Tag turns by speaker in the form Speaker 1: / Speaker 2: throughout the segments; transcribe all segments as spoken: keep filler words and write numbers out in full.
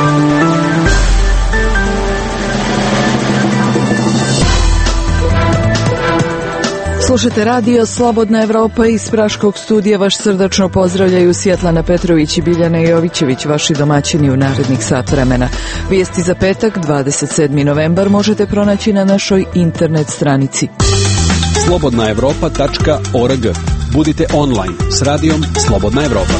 Speaker 1: Slušajte radio Slobodna Evropa. Iz Praškog studija vaš srdačno pozdravljaju Svjetlana Petrović i Biljana Jovićević, vaši domaćini u narednih sat vremena. Vijesti za petak, dvadeset sedmi novembar, možete pronaći na našoj internet stranici
Speaker 2: slobodna evropa tačka org. Budite online s radijom Slobodna Evropa.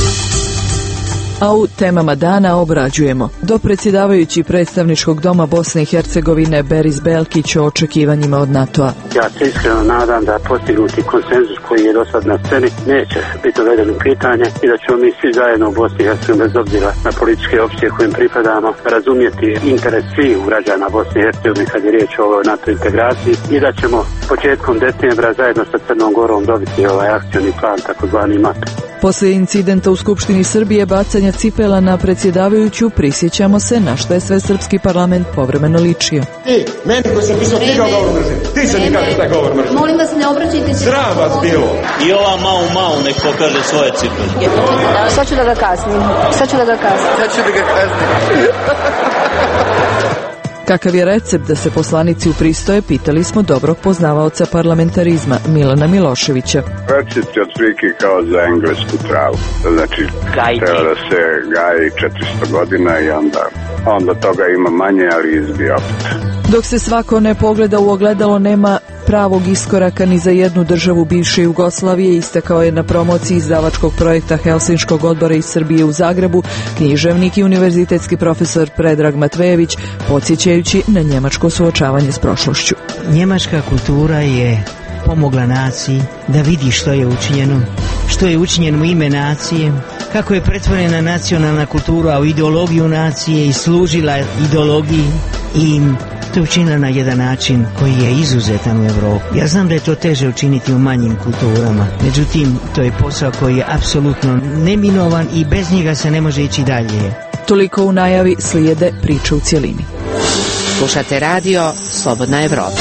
Speaker 1: A u temama dana obrađujemo dopredsjedavajući predstavničkog doma Bosne i Hercegovine Beris Belkić o očekivanjima od NATO-a.
Speaker 3: Ja se iskreno nadam da postignuti konsenzus koji je do sad na sceni neće biti doveden u pitanje i da ćemo mi svi zajedno u Bosni i Hercegovini, bez obzira na političke opcije kojim pripadamo, razumjeti interes svih građana Bosne i Hercegovine kad je riječ o ovoj NATO integraciji i da ćemo početkom decembra zajedno sa Crnom Gorom dobiti ovaj akcioni plan, takozvani map.
Speaker 1: Poslije incidenta u Skupštini Srbije bacanja cipela na predsjedavajuću, prisjećamo se na što je sve srpski parlament povremeno ličio.
Speaker 4: Ti, meni koji sam pisao ti kao govor mržnje. Ti se mi kaže taj govor mržnje.
Speaker 5: Molim vas, ne obraćajte se.
Speaker 4: Sram vas bilo.
Speaker 6: I ova mau mau nek pokaže svoje cipele.
Speaker 5: Sad ću da ga kasnim. Sad ću da ga kasnim.
Speaker 4: Sad ću da ga kasnim.
Speaker 1: Kakav je recept da se poslanici upristoje, pitali smo dobrog poznavaoca parlamentarizma Milana Miloševića.
Speaker 7: Recept je otprilike kao za englesku travu. Znači,
Speaker 3: Gajke.
Speaker 7: treba da se gaji četiristo godina i onda, onda toga ima manje, ali izbija opet.
Speaker 1: Dok se svako ne pogleda u ogledalo, nema pravog iskoraka ni za jednu državu bivše Jugoslavije, istakao je na promociji izdavačkog projekta Helsinškog odbora iz Srbije u Zagrebu književnik i univerzitetski profesor Predrag Matvejević, podsjećajući na njemačko suočavanje s prošlošću.
Speaker 8: Njemačka kultura je pomogla naciji da vidi što je učinjeno, što je učinjeno u ime nacije, kako je pretvorena nacionalna kultura u ideologiju nacije i služila ideologiji i to učinila na jedan način koji je izuzetan u Evropi. Ja znam da je to teže učiniti u manjim kulturama, međutim to je posao koji je apsolutno neminovan i bez njega se ne može ići dalje.
Speaker 1: Toliko u najavi, slijede priče u cjelini.
Speaker 9: Slušate radio Slobodna Evropa.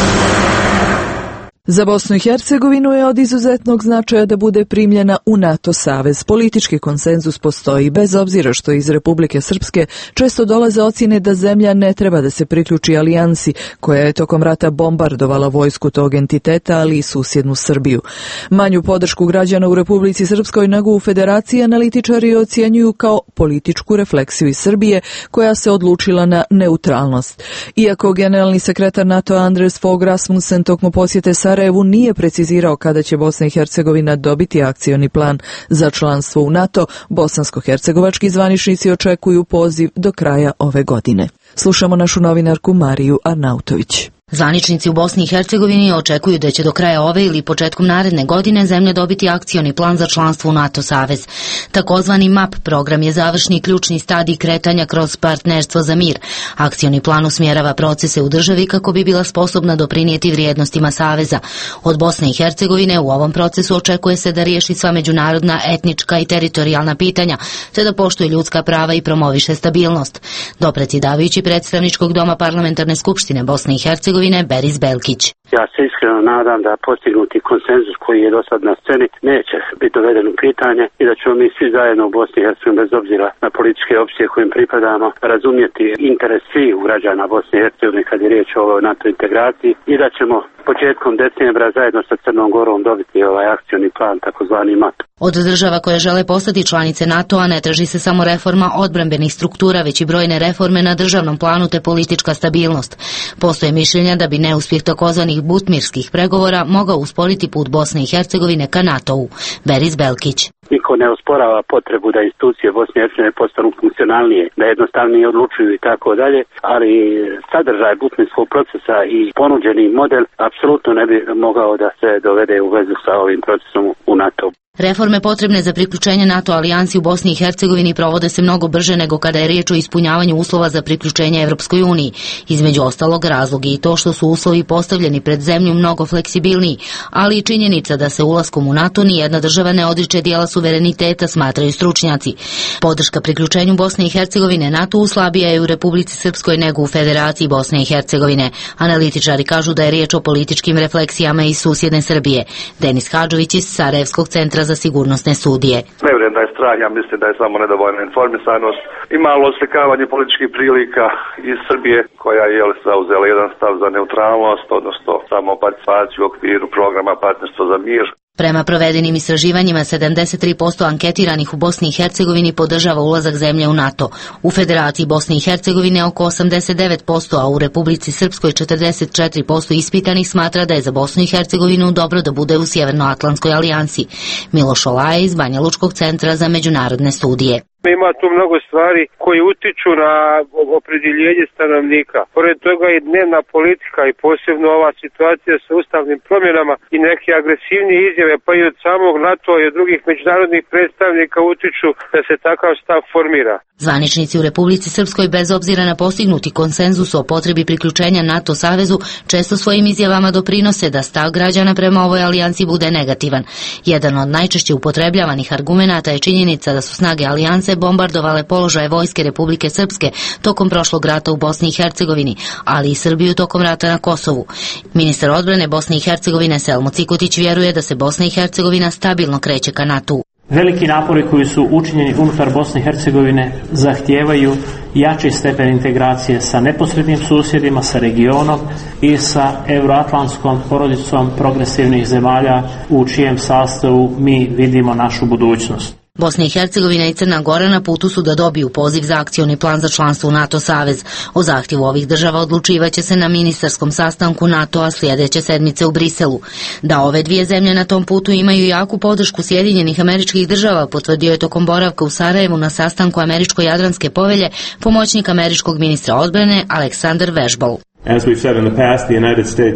Speaker 1: Za Bosnu i Hercegovinu je od izuzetnog značaja da bude primljena u NATO savez. Politički konsenzus postoji, bez obzira što iz Republike Srpske često dolaze ocjene da zemlja ne treba da se priključi alijansi koja je tokom rata bombardovala vojsku tog entiteta, ali i susjednu Srbiju. Manju podršku građana u Republici Srpskoj nego u Federaciji analitičari ocjenjuju kao političku refleksiju iz Srbije koja se odlučila na neutralnost. Iako generalni sekretar NATO Anders Fogh Rasmussen tokom posjete Sarajevu nije precizirao kada će Bosna i Hercegovina dobiti akcioni plan za članstvo u NATO, bosansko-hercegovački zvaničnici očekuju poziv do kraja ove godine. Slušamo našu novinarku Mariju Arnautović.
Speaker 10: Zvaničnici u Bosni i Hercegovini očekuju da će do kraja ove ili početkom naredne godine zemlja dobiti akcioni plan za članstvo u NATO savez. Takozvani MAP program je završni i ključni stadij kretanja kroz partnerstvo za mir. Akcioni plan usmjerava procese u državi kako bi bila sposobna doprinijeti vrijednostima saveza. Od Bosne i Hercegovine u ovom procesu očekuje se da riješi sva međunarodna, etnička i teritorijalna pitanja, te da poštuje ljudska prava i promoviše stabilnost. Dopredsjedavajući predstavničkog doma Parlamentarne skupštine Bosne i Hercegovine Beris Belkić.
Speaker 3: Ja se iskreno nadam da postignuti konsenzus koji je do sad na sceni neće biti doveden u pitanje i da ćemo mi svi zajedno u Bosni i Hercegovini, bez obzira na političke opcije kojim pripadamo, razumjeti interes svih građana Bosne i Hercegovine kad je riječ o ovoj NATO integraciji i da ćemo početkom decembra zajedno sa Crnom Gorom dobiti ovaj akcioni plan, takozvani map.
Speaker 10: Od država koje žele postati članice NATO-a ne traži se samo reforma odbrambenih struktura, već i brojne reforme na državnom planu te politička stabilnost. Postoje mišljenja da bi neuspjeh takozvanih butmirskih pregovora mogao usporiti put Bosne i Hercegovine ka NATO-u. Beris Belkić.
Speaker 3: Niko ne osporava potrebu da institucije Bosne i Hercegovine postanu funkcionalnije, da jednostavnije odlučuju i tako dalje, ali sadržaj butmirskog procesa i ponuđeni model apsolutno ne bi mogao da se dovede u vezu sa ovim procesom u NATO.
Speaker 10: Reforme potrebne za priključenje NATO alijansi u Bosni i Hercegovini provode se mnogo brže nego kada je riječ o ispunjavanju uslova za priključenje Evropskoj uniji. Između ostalog, razlog je i to što su uslovi postavljeni pred zemlju mnogo fleksibilniji, ali i činjenica da se ulaskom u NATO nijedna država ne odriče dijela suvereniteta, smatraju stručnjaci. Podrška priključenju Bosne i Hercegovine NATO-u slabija je u Republici Srpskoj nego u Federaciji Bosne i Hercegovine. Analitičari kažu da je riječ o političkim refleksijama iz susjedne Srbije. Denis Hadžović iz Sarajevskog centra Centra za sigurnosne studije.
Speaker 11: Ne vjerujem da je strah, ja mislim da je samo nedovoljna informisanost i malo oslikavanje političkih prilika iz Srbije, koja je zauzela jedan stav za neutralnost, odnosno samo participaciju u okviru programa Partnerstvo za mir.
Speaker 10: Prema provedenim istraživanjima, sedamdeset tri posto anketiranih u Bosni i Hercegovini podržava ulazak zemlje u NATO. U Federaciji Bosne i Hercegovine oko osamdeset devet posto, a u Republici Srpskoj četrdeset četiri posto ispitanih smatra da je za Bosnu i Hercegovinu dobro da bude u Sjevernoatlantskoj alijansi. Miloš Olaje iz Banja Lučkog centra za međunarodne studije.
Speaker 12: Ima tu mnogo stvari koji utiču na opredjeljenje stanovnika. Pored toga i dnevna politika i posebno ova situacija sa ustavnim promjenama i neke agresivnije izjave pa i od samog NATO i od drugih međunarodnih predstavnika utiču da se takav stav formira.
Speaker 10: Zvaničnici u Republici Srpskoj, bez obzira na postignuti konsenzus o potrebi priključenja NATO savezu, često svojim izjavama doprinose da stav građana prema ovoj alijansi bude negativan. Jedan od najčešće upotrebljavanih argumenata je činjenica da su snage alijanse bombardovale položaje vojske Republike Srpske tokom prošlog rata u Bosni i Hercegovini, ali i Srbiju tokom rata na Kosovu. Ministar odbrane Bosne i Hercegovine Selmo Cikutić vjeruje da se Bosna i Hercegovina stabilno kreće ka NATO-u.
Speaker 13: Veliki napori koji su učinjeni unutar Bosne i Hercegovine zahtijevaju jači stepen integracije sa neposrednim susjedima, sa regionom i sa euroatlantskom porodicom progresivnih zemalja u čijem sastavu mi vidimo našu budućnost.
Speaker 10: Bosna i Hercegovina i Crna Gora na putu su da dobiju poziv za akcioni plan za članstvo u NATO savez. O zahtjevu ovih država odlučivaće se na ministarskom sastanku NATO-a sljedeće sedmice u Briselu. Da ove dvije zemlje na tom putu imaju jaku podršku Sjedinjenih Američkih Država, potvrdio je tokom boravka u Sarajevu na sastanku Američko-Jadranske povelje pomoćnik američkog ministra odbrane Aleksandar Vežbol.
Speaker 14: As we've said in the past, the United States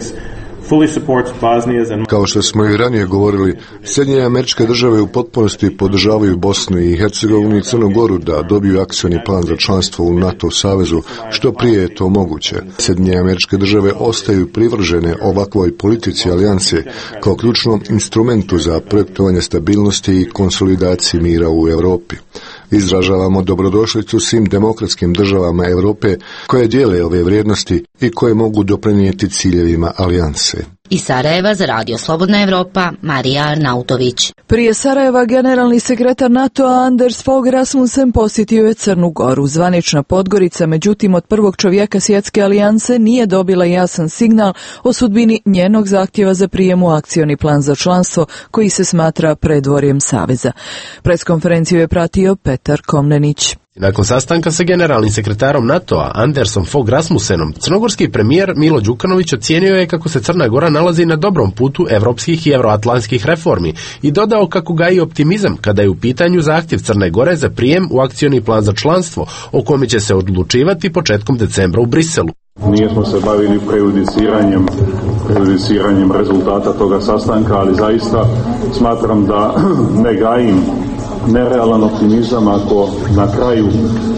Speaker 15: Kao što smo i ranije govorili, Sjedinjene Američke Države u potpunosti podržavaju Bosnu i Hercegovinu i Crnu Goru da dobiju akcioni plan za članstvo u NATO savezu, što prije je to moguće. Sjedinjene Američke Države ostaju privržene ovakvoj politici alijanse kao ključnom instrumentu za projektovanje stabilnosti i konsolidaciji mira u Europi. Izražavamo dobrodošlicu svim demokratskim državama Europe koje dijele ove vrijednosti i koje mogu doprinijeti ciljevima alijanse.
Speaker 10: Iz Sarajeva za Radio Slobodna Evropa, Marija Arnautović.
Speaker 1: Prije Sarajeva generalni sekretar NATO-a Anders Fogh Rasmussen posjetio je Crnu Goru. Zvanična Podgorica, međutim, od prvog čovjeka svjetske alijanse nije dobila jasan signal o sudbini njenog zahtjeva za prijem u akcioni plan za članstvo, koji se smatra predvorjem saveza. Preskonferenciju je pratio Petar Komnenić.
Speaker 16: Nakon sastanka sa generalnim sekretarom NATO-a Andersom Fogh Rasmussenom, crnogorski premijer Milo Đukanović ocijenio je kako se Crna Gora nalazi na dobrom putu evropskih i euroatlantskih reformi i dodao kako gaji optimizam kada je u pitanju zahtjev Crne Gore za prijem u akcioni plan za članstvo, o kome će se odlučivati početkom decembra u Briselu.
Speaker 17: Nije smo se bavili prejudiciranjem, prejudiciranjem rezultata toga sastanka, ali zaista smatram da ne gajim nerealan optimizam ako na kraju,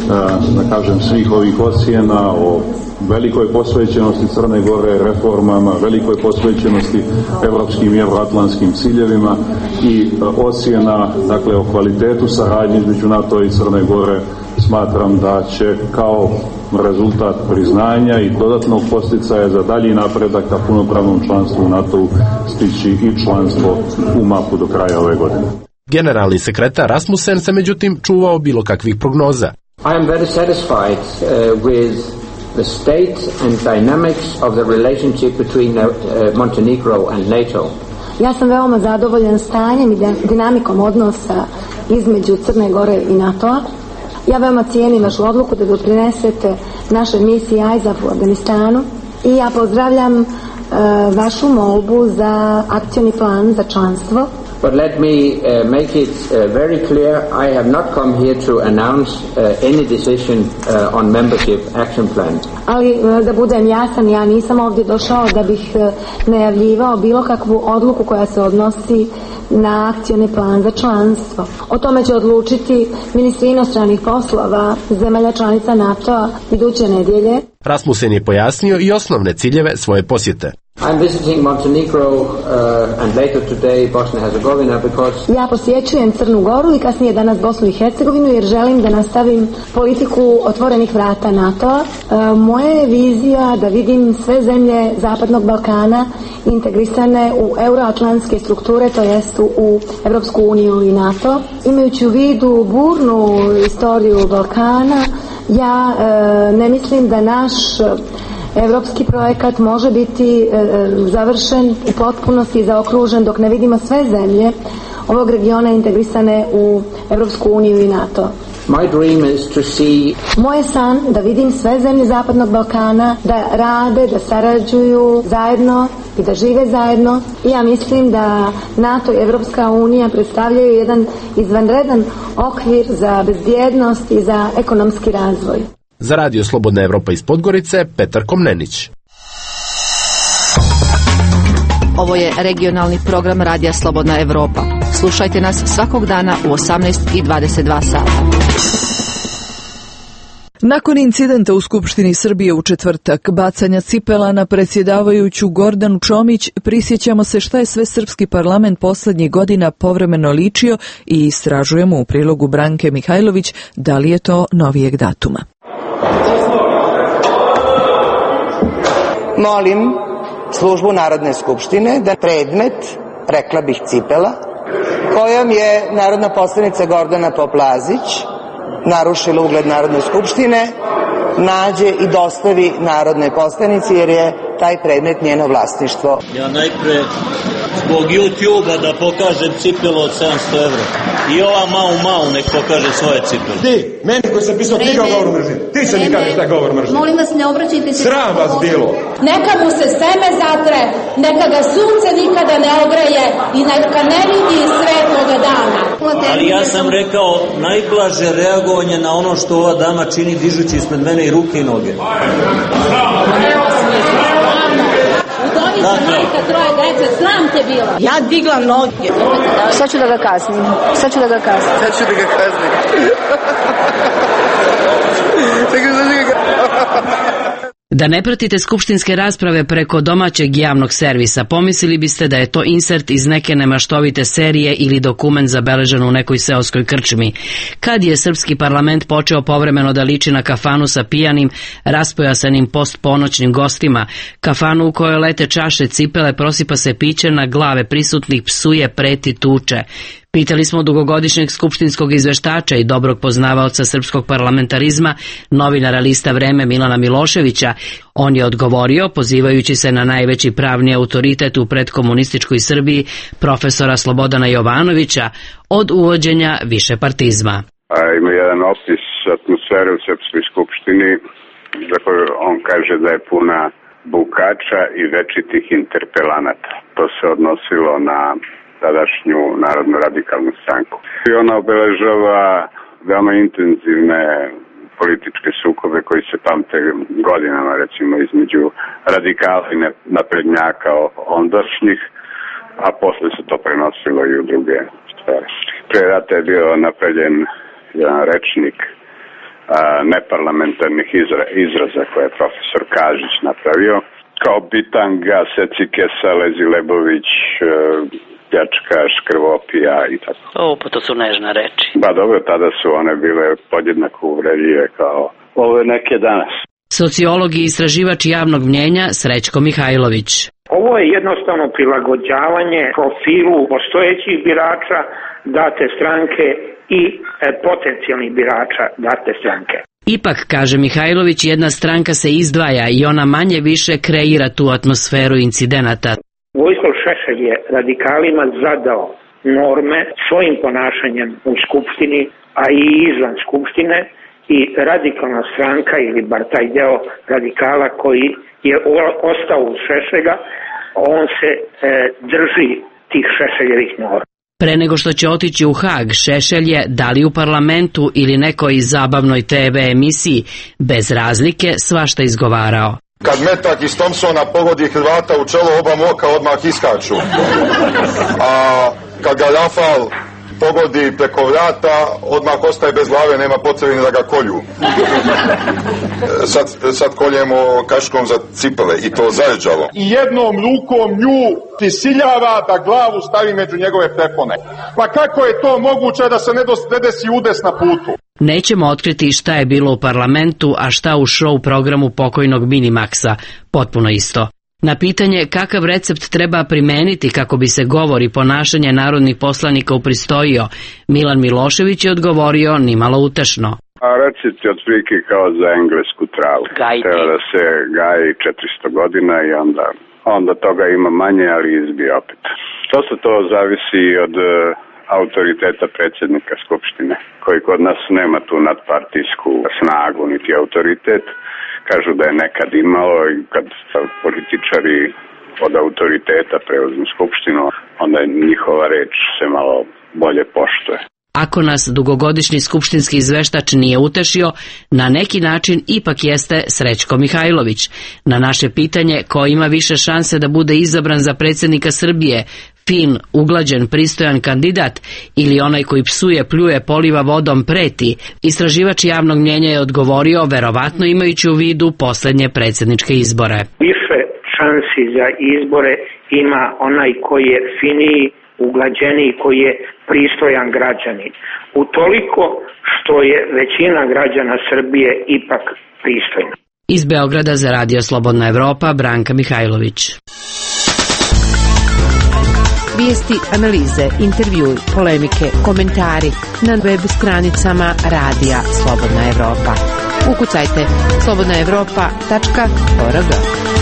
Speaker 17: da kažem, svih ovih ocjena o velikoj posvećenosti Crne Gore reformama, velikoj posvećenosti evropskim i evroatlantskim ciljevima i ocjena, dakle, o kvalitetu saradnje između NATO i Crne Gore, smatram da će kao rezultat priznanja i dodatnog posticaja za dalji napredak ka punopravnom članstvu u NATO-u stići i članstvo u mapu do kraja ove godine.
Speaker 16: Generalni sekretar Rasmussen se međutim čuvao bilo kakvih prognoza.
Speaker 18: I am very satisfied uh, with the state and dynamics of the relationship between uh, Montenegro and NATO.
Speaker 5: Ja sam veoma zadovoljan stanjem i dinamikom odnosa između Crne Gore i NATO-a. Ja veoma cijenim vašu odluku da doprinesete našoj misiji I S A F u Afganistanu i ja pozdravljam uh, vašu molbu za akcioni plan za članstvo.
Speaker 18: But let me uh, make it uh, very clear, I have not come here to announce uh, any decision uh, on membership action plan.
Speaker 5: Ali uh, da budem jasan, ja nisam ovdje došao da bih uh, najavljivao bilo kakvu odluku koja se odnosi na akcioni plan za članstvo. O tome će odlučiti ministri inostranih poslova zemalja članica NATO-a iduće nedjelje.
Speaker 16: Rasmussen je pojasnio i osnovne ciljeve svoje posjete.
Speaker 18: I'm visiting Montenegro uh, and later today Bosnia and Herzegovina because
Speaker 5: ja posjećujem Crnu Goru i kasnije danas Bosnu i Hercegovinu jer želim da nastavim politiku otvorenih vrata NATO-a. E, moja je vizija da vidim sve zemlje Zapadnog Balkana integrisane u euroatlantske strukture, to jest u Evropsku uniju i NATO. Imajući u vidu burnu istoriju Balkana, ja e, ne mislim da naš evropski projekat može biti e, završen u potpunosti i zaokružen dok ne vidimo sve zemlje ovog regiona integrisane u Evropsku uniju i NATO.
Speaker 18: My dream is to see...
Speaker 5: Moj je san da vidim sve zemlje Zapadnog Balkana da rade, da sarađuju zajedno i da žive zajedno. I ja mislim da NATO i Evropska unija predstavljaju jedan izvanredan okvir za bezbjednost i za ekonomski razvoj.
Speaker 16: Za Radio Slobodna Evropa iz Podgorice, Petar Komnenić.
Speaker 9: Ovo je regionalni program Radija Slobodna Evropa. Slušajte nas svakog dana u osamnaest i dvadeset dva sata.
Speaker 1: Nakon incidenta u Skupštini Srbije u četvrtak, bacanja cipela na predsjedavajuću Gordanu Čomić, prisjećamo se šta je sve srpski parlament poslednjih godina povremeno ličio i istražujemo u prilogu Branke Mihajlović da li je to novijeg datuma.
Speaker 19: Molim službu Narodne skupštine da predmet, rekla bih cipela, kojom je narodna poslanica Gordana Poplazić narušila ugled Narodne skupštine, nađe i dostavi narodnoj poslanici jer je taj predmet njeno vlasništvo.
Speaker 6: Ja najpre zbog YouTube-a da pokažem cipelu od sedamsto evra. I ova Mau Mau nek pokaže svoje cipele.
Speaker 4: Ti, meni koji sam pisao knjiga o govoru mržnje. Ti se mi kažeš šta je govor mržnje.
Speaker 20: Molim vas, ne obraćajte se.
Speaker 4: Sram vas bilo.
Speaker 20: Neka mu se seme zatre, neka ga sunce nikada ne ogreje i neka ne vidi svetloga dana.
Speaker 6: Ali ja sam rekao najblaže reagovanje na ono što ova dama čini dižući ispred mene i ruke i noge.
Speaker 20: Udovica, majka, troje dece, sram te bila.
Speaker 19: Ja digla noge.
Speaker 20: Sad ću da ga kaznim. Sad ću da ga kaznim.
Speaker 19: Sad ću da ga kaznim.
Speaker 21: Da ne pratite skupštinske rasprave preko domaćeg javnog servisa, pomislili biste da je to insert iz neke nemaštovite serije ili dokument zabeležen u nekoj seoskoj krčmi. Kad je srpski parlament počeo povremeno da liči na kafanu sa pijanim, raspojasanim postponoćnim gostima, kafanu u kojoj lete čaše, cipele, prosipa se piće na glave prisutnih, psuje, preti, tuče. Pitali smo dugogodišnjeg skupštinskog izveštača i dobrog poznavaoca srpskog parlamentarizma, novinara lista Vreme Milana Miloševića. On je odgovorio, pozivajući se na najveći pravni autoritet u predkomunističkoj Srbiji, profesora Slobodana Jovanovića, od uvođenja višepartizma.
Speaker 7: A, ima jedan opis atmosfere u Srpskoj skupštini za koju on kaže da je puna bukača i večitih interpelanata. To se odnosilo na tadašnju Narodnu radikalnu stranku. I ona obeležava veoma intenzivne političke sukobe koji se pamte godinama, recimo između radikala i naprednjaka ondašnjih, a posle se to prenosilo i u druge stvari. Pre rata je bio napravljen jedan rečnik a, neparlamentarnih izra, izraza koje je profesor Kažić napravio, kao bitanga, secikesa, lezilebović, pljačka, škrvopija i tako.
Speaker 22: O, pa to su nežne reči.
Speaker 7: Ba dobro, tada su one bile podjednako uvredljive kao ove neke danas.
Speaker 21: Sociolog i istraživač javnog mnjenja Srećko Mihajlović.
Speaker 23: Ovo je jednostavno prilagođavanje profilu postojećih birača date stranke i e, potencijalnih birača date stranke.
Speaker 21: Ipak, kaže Mihajlović, jedna stranka se izdvaja i ona manje više kreira tu atmosferu incidenata.
Speaker 23: Vojislav Šešelj je radikalima zadao norme svojim ponašanjem u Skupštini, a i izvan Skupštine, i radikalna stranka ili bar taj deo radikala koji je ostao uz Šešelja, on se e, drži tih Šešeljevih norma.
Speaker 21: Pre nego što će otići u Hag, Šešelj je, da li u parlamentu ili nekoj zabavnoj te ve emisiji, bez razlike svašta izgovarao.
Speaker 24: Kad metak iz Thompsona pogodi Hrvata u čelo, oba moka odmah iskaču. A kad ga Rafal pogodi preko vrata, odmah ostaje bez glave, nema potrebe ni da ga kolju. Sad, sad koljemo kaškom za cipele i to zaređalo.
Speaker 4: I jednom rukom nju prisiljava da glavu stavi među njegove prepone. Pa kako je to moguće da se ne, dos, ne desi udes na putu?
Speaker 21: Nećemo otkriti šta je bilo u parlamentu, a šta u show programu pokojnog Minimaxa, potpuno isto. Na pitanje kakav recept treba primeniti kako bi se govor i ponašanje narodnih poslanika upristojio, Milan Milošević je odgovorio nimalo utešno.
Speaker 7: A recept je otprilike kao za englesku travu. Treba da se gaji četiristo godina i onda, onda toga ima manje, ali izbije opet. To se to zavisi od uh, autoriteta predsjednika Skupštine, koji kod nas nema tu nadpartijsku snagu niti autoritet. Kažu da je nekad imalo i kad političari od autoriteta preuzmu Skupštinu, onda njihova reč se malo bolje poštuje.
Speaker 21: Ako nas dugogodišnji skupštinski izveštač nije utešio, na neki način ipak jeste Srećko Mihajlović. Na naše pitanje ko ima više šanse da bude izabran za predsjednika Srbije, fin, uglađen, pristojan kandidat ili onaj koji psuje, pljuje, poliva vodom, preti, istraživač javnog mnjenja je odgovorio, verovatno imajući u vidu posljednje predsjedničke izbore.
Speaker 23: Više šansi za izbore ima onaj koji je finiji, uglađeniji, koji je pristojan građanin. Utoliko što je većina građana Srbije ipak pristojna.
Speaker 21: Iz Beograda za Radio Slobodna Evropa, Branka Mihajlović.
Speaker 2: Vijesti, analize, intervjui, polemike, komentari na web stranicama Radija Slobodna Evropa. Ukucajte slobodna evropa tačka org.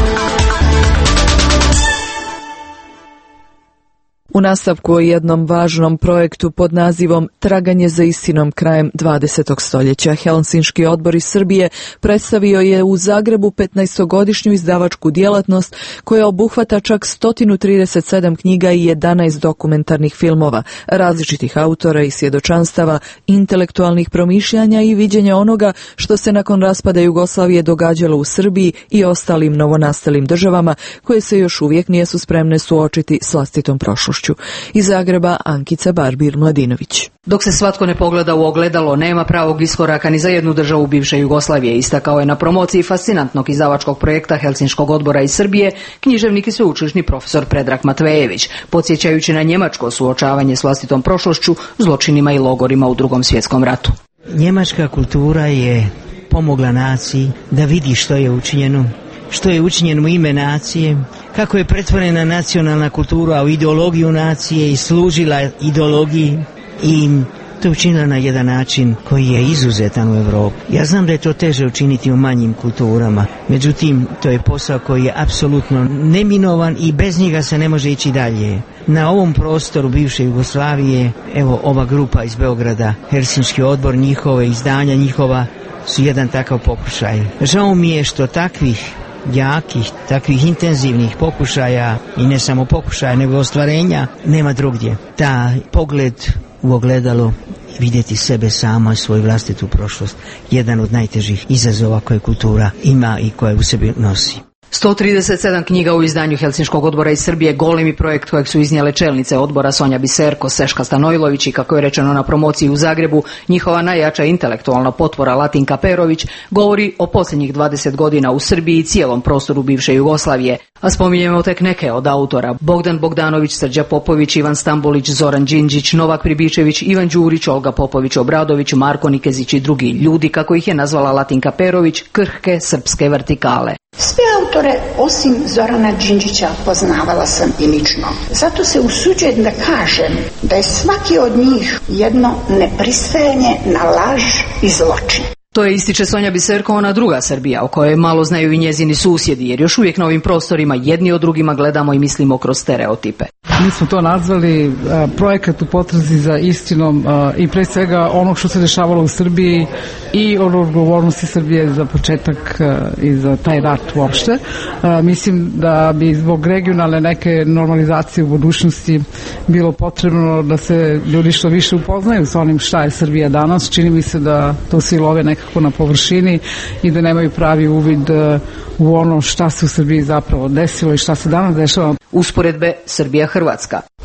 Speaker 1: U nastavku o jednom važnom projektu pod nazivom Traganje za istinom krajem dvadesetog stoljeća, Helsinški odbor iz Srbije predstavio je u Zagrebu petnaestogodišnju izdavačku djelatnost koja obuhvata čak sto trideset sedam knjiga i jedanaest dokumentarnih filmova, različitih autora i svjedočanstava, intelektualnih promišljanja i viđenja onoga što se nakon raspada Jugoslavije događalo u Srbiji i ostalim novonastalim državama koje se još uvijek nisu spremne suočiti s vlastitom prošlošću. Iz Zagreba Ankica Barbir-Mladinović.
Speaker 3: Dok se svatko ne pogleda u ogledalo, nema pravog iskoraka ni za jednu državu bivše Jugoslavije, istakao je na promociji fascinantnog izdavačkog projekta Helsinškog odbora iz Srbije književnik i sveučilišni profesor Predrag Matvejević, podsjećajući na njemačko suočavanje s vlastitom prošlošću, zločinima i logorima u Drugom svjetskom ratu.
Speaker 8: Njemačka kultura je pomogla naciji da vidi što je učinjeno, što je učinjeno u ime nacije, kako je pretvorena nacionalna kultura u ideologiju nacije i služila ideologiji i to učinila na jedan način koji je izuzetan u Europi. Ja znam da je to teže učiniti u manjim kulturama, međutim to je posao koji je apsolutno neminovan i bez njega se ne može ići dalje. Na ovom prostoru bivše Jugoslavije, evo ova grupa iz Beograda, Helsinški odbor, njihove izdanja, njihova su jedan takav pokušaj. Žao mi je što takvih jakih, takvih intenzivnih pokušaja i ne samo pokušaja nego ostvarenja nema drugdje. Ta pogled u ogledalo, vidjeti sebe sama i svoju vlastitu prošlost, jedan od najtežih izazova koje kultura ima i koje u sebi nosi.
Speaker 3: sto trideset sedam knjiga u izdanju Helsinškog odbora iz Srbije, golemi projekt kojeg su iznijele čelnice odbora Sonja Biserko, Seška Stanojlović i, kako je rečeno na promociji u Zagrebu, njihova najjača intelektualna potvora Latinka Perović, govori o posljednjih dvadeset godina u Srbiji i cijelom prostoru bivše Jugoslavije. A spominjemo tek neke od autora: Bogdan Bogdanović, Srđa Popović, Ivan Stambolić, Zoran Đinđić, Novak Pribičević, Ivan Đurić, Olga Popović Obradović, Marko Nikezić i drugi ljudi, kako ih je nazvala Latinka Perović, krhke srpske vertikale.
Speaker 22: Sve autore osim Zorana Đinđića poznavala sam i lično. Zato se usuđujem da kažem da je svaki od njih jedno nepristajanje na laž i zločin.
Speaker 3: To je, ističe Sonja Biserko, ona druga Srbija o kojoj malo znaju i njezini susjedi, jer još uvijek na ovim prostorima jedni od drugima gledamo i mislimo kroz stereotipe.
Speaker 25: Mi smo to nazvali uh, projekat u potrazi za istinom uh, i pre svega onog što se dešavalo u Srbiji i o odgovornosti Srbije za početak uh, i za taj rat uopšte. Uh, mislim da bi zbog regionalne neke normalizacije u budućnosti bilo potrebno da se ljudi što više upoznaju s onim šta je Srbija danas. Čini mi se da to svi love nekako na površini i da nemaju pravi uvid uh, u ono šta se u Srbiji zapravo desilo i šta se danas dešava.
Speaker 3: Usporedbe Srbija-Hrvatska.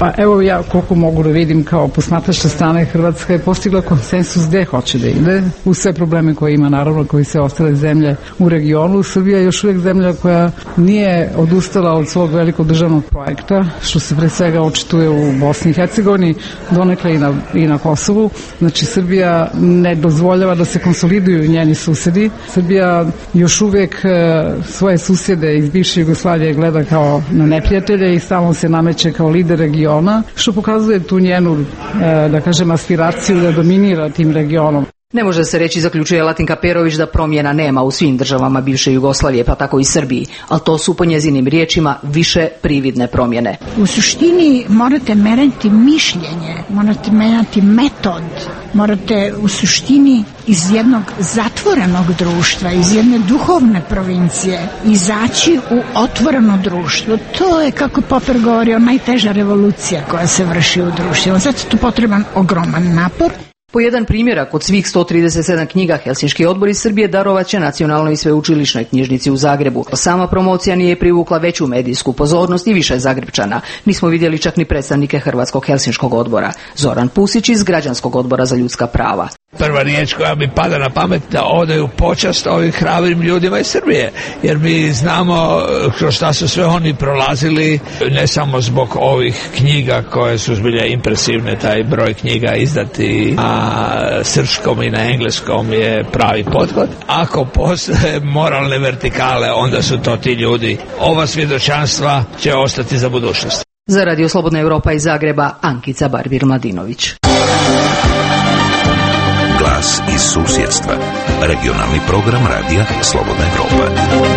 Speaker 25: Pa evo ja koliko mogu da vidim kao posmatrač sa strane, Hrvatska je postigla konsensus gde hoće da ide u sve probleme koje ima, naravno, koji se ostale zemlje u regionu. Srbija je još uvijek zemlja koja nije odustala od svog velikog državnog projekta, što se pre svega očituje u Bosni i Hercegovini, donekle i na, i na Kosovu. Znači Srbija ne dozvoljava da se konsoliduju njeni susedi. Srbija još uvijek e, svoje susjede iz bivše Jugoslavije gleda kao na neprijatelje i stalno se nameće kao lider regiona, što pokazuje tu njenu, e, da kažem, aspiraciju da dominira tim regionom.
Speaker 3: Ne može se reći, zaključuje Latinka Perović, da promjena nema u svim državama bivše Jugoslavije, pa tako i Srbiji, ali to su po njezinim riječima više prividne promjene.
Speaker 22: U suštini morate meriti mišljenje, morate menjati metod, morate u suštini iz jednog zatvorenog društva, iz jedne duhovne provincije izaći u otvoreno društvo. To je, kako Popper govorio, najteža revolucija koja se vrši u društvu. Zato je tu potreban ogroman napor.
Speaker 3: Po jedan primjerak od svih sto trideset sedam knjiga Helsinški odbor iz Srbije darovat će Nacionalnoj i sveučilišnoj knjižnici u Zagrebu. Sama promocija nije privukla veću medijsku pozornost i više Zagrebčana. Nismo vidjeli čak ni predstavnike Hrvatskog Helsinškog odbora. Zoran Pusić iz Građanskog odbora za ljudska prava.
Speaker 11: Prva riječ koja mi pada na pamet da odaju počast ovim hrabrim ljudima iz Srbije, jer mi znamo kroz šta su sve oni prolazili, ne samo zbog ovih knjiga koje su zbilja impresivne, taj broj knjiga izdati na srpskom i na engleskom je pravi pothod. Ako postoje moralne vertikale, onda su to ti ljudi. Ova svjedočanstva će ostati za budućnost.
Speaker 3: Za Radio Slobodna Evropa iz Zagreba, Ankica Barbir-Mladinović.
Speaker 12: Glas iz susjedstva. Regionalni program Radija Slobodna Evropa.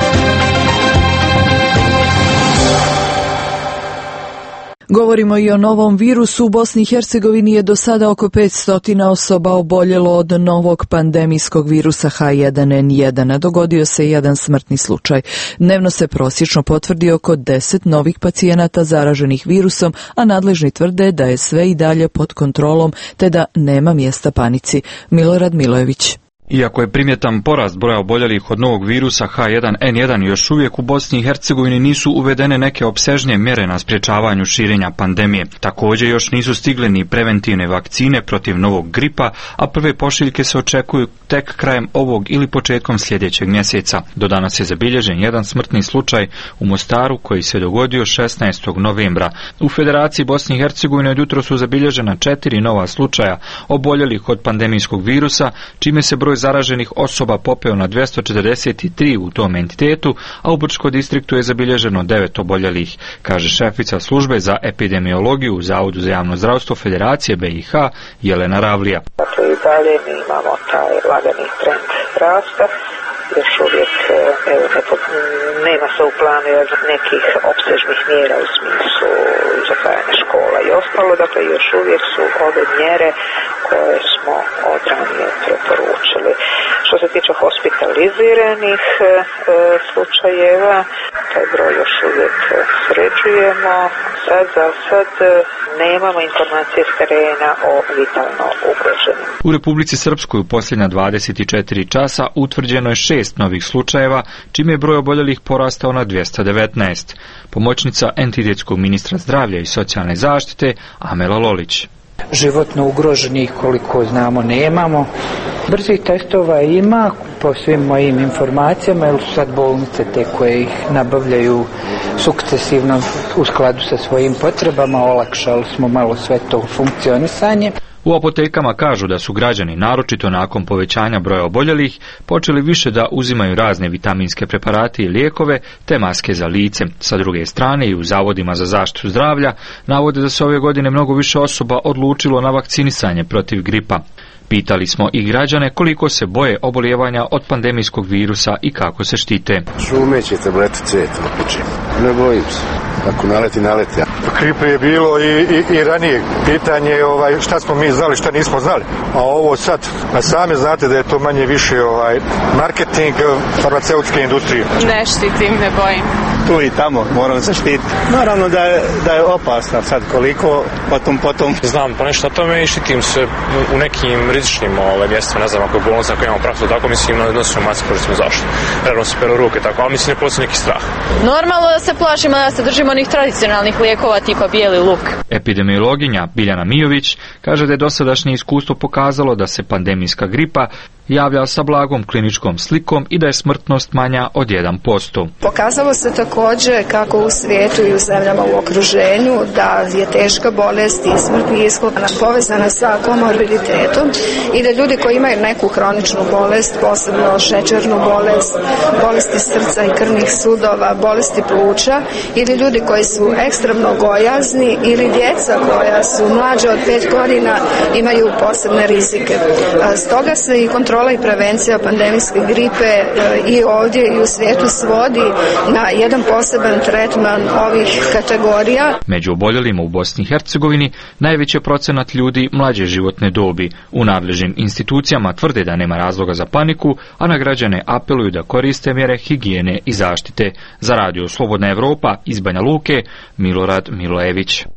Speaker 1: Govorimo i o novom virusu. U Bosni i Hercegovini je do sada oko petsto osoba oboljelo od novog pandemijskog virusa H jedan N jedan, a dogodio se jedan smrtni slučaj. Dnevno se prosječno potvrdi oko deset novih pacijenata zaraženih virusom, a nadležni tvrde da je sve i dalje pod kontrolom te da nema mjesta panici. Milorad Milojević.
Speaker 13: Iako je primjetan porast broja oboljelih od novog virusa H jedan N jedan, još uvijek u Bosni i Hercegovini nisu uvedene neke opsežnije mjere na sprječavanju širenja pandemije. Također još nisu stigle ni preventivne vakcine protiv novog gripa, a prve pošiljke se očekuju tek krajem ovog ili početkom sljedećeg mjeseca. Do danas je zabilježen jedan smrtni slučaj u Mostaru koji se dogodio šesnaestog novembra. U Federaciji Bosne i Hercegovine od jutro su zabilježena četiri nova slučaja oboljelih od pandemijskog virusa, čime se broj zaraženih osoba popeo na dvjesto četrdeset tri u tom entitetu, a u Brčkom distriktu je zabilježeno devet oboljelih, kaže šefica službe za epidemiologiju u Zavodu za javno zdravstvo Federacije B i H Jelena Ravlija.
Speaker 14: Dakle, i dalje mi imamo taj lagani trend rasta. Još uvijek evo, nepo, nema se u planu nekih opsežnih mjera u smislu zatvaranja škola i ostalo, dakle još uvijek su ove mjere koje smo od ranije preporučili. Što se tiče hospitaliziranih e, slučajeva, taj broj još uvijek sređujemo. Sad za sad nemamo informacije s terena o vitalno ugroženim.
Speaker 13: U Republici Srpskoj u posljednja dvadeset četiri časa utvrđeno je šest novih slučajeva, čime je broj oboljelih porastao na dvjesto devetnaest. Pomoćnica entitetskog ministra zdravlja i socijalne zaštite Amela Lolić.
Speaker 15: Životno ugroženih koliko znamo nemamo. Brzih testova ima po svim mojim informacijama, jer su sad bolnice te koje ih nabavljaju sukcesivno u skladu sa svojim potrebama, olakšali smo malo sve to funkcionisanje.
Speaker 13: U apotekama kažu da su građani, naročito nakon povećanja broja oboljelih, počeli više da uzimaju razne vitaminske preparate i lijekove te maske za lice. Sa druge strane i u zavodima za zaštitu zdravlja navode da se ove godine mnogo više osoba odlučilo na vakcinisanje protiv gripa. Pitali smo i građane koliko se boje obolijevanja od pandemijskog virusa i kako se štite.
Speaker 26: Šumeće tableti cvet opiče. Ne bojim se. Ako naleti, naleti.
Speaker 27: Gripe je bilo i, i, i ranije. Pitanje je ovaj, šta smo mi znali, šta nismo znali. A ovo sad, a sami znate da je to manje više ovaj, marketing farmaceutske industrije.
Speaker 28: Ne štitim, ne bojim.
Speaker 5: tu i tamo, moramo se štititi. Naravno da je, da je opasna, sad koliko, potom, potom.
Speaker 6: Znam pa nešto o tome i štitim se u nekim rizičnim ovaj, mjestima, ne znam ako je bolnica, ako imamo praksu, tako mislim na nosimo maske, koristimo zaštitu. Redno se peru ruke, tako, ali mislim ne postoji neki strah.
Speaker 9: Normalno da se plašimo, da se držimo onih tradicionalnih lijekova tipa bijeli luk.
Speaker 13: Epidemiologinja Biljana Mijović kaže da je dosadašnje iskustvo pokazalo da se pandemijska gripa javlja sa blagom kliničkom slikom i da je smrtnost manja od jedan posto.
Speaker 10: Pokazalo se također kako u svijetu i u zemljama u okruženju da je teška bolest i smrtni ishod povezana sa komorbiditetom i da ljudi koji imaju neku hroničnu bolest, posebno šećernu bolest, bolesti srca i krvnih sudova, bolesti pluća ili ljudi koji su ekstremno gojazni ili djeca koja su mlađe od pet godina imaju posebne rizike. Stoga se i kontrola i prevencija pandemijske gripe i ovdje i u svijetu svodi na jedan poseban tretman ovih kategorija.
Speaker 13: Među oboljelima u Bosni i Hercegovini najveći je procenat ljudi mlađe životne dobi. U nadležnim institucijama tvrde da nema razloga za paniku, a na građane apeluju da koriste mjere higijene i zaštite. Za radio Slobodna Evropa iz Banja Luke, Milorad Milojević.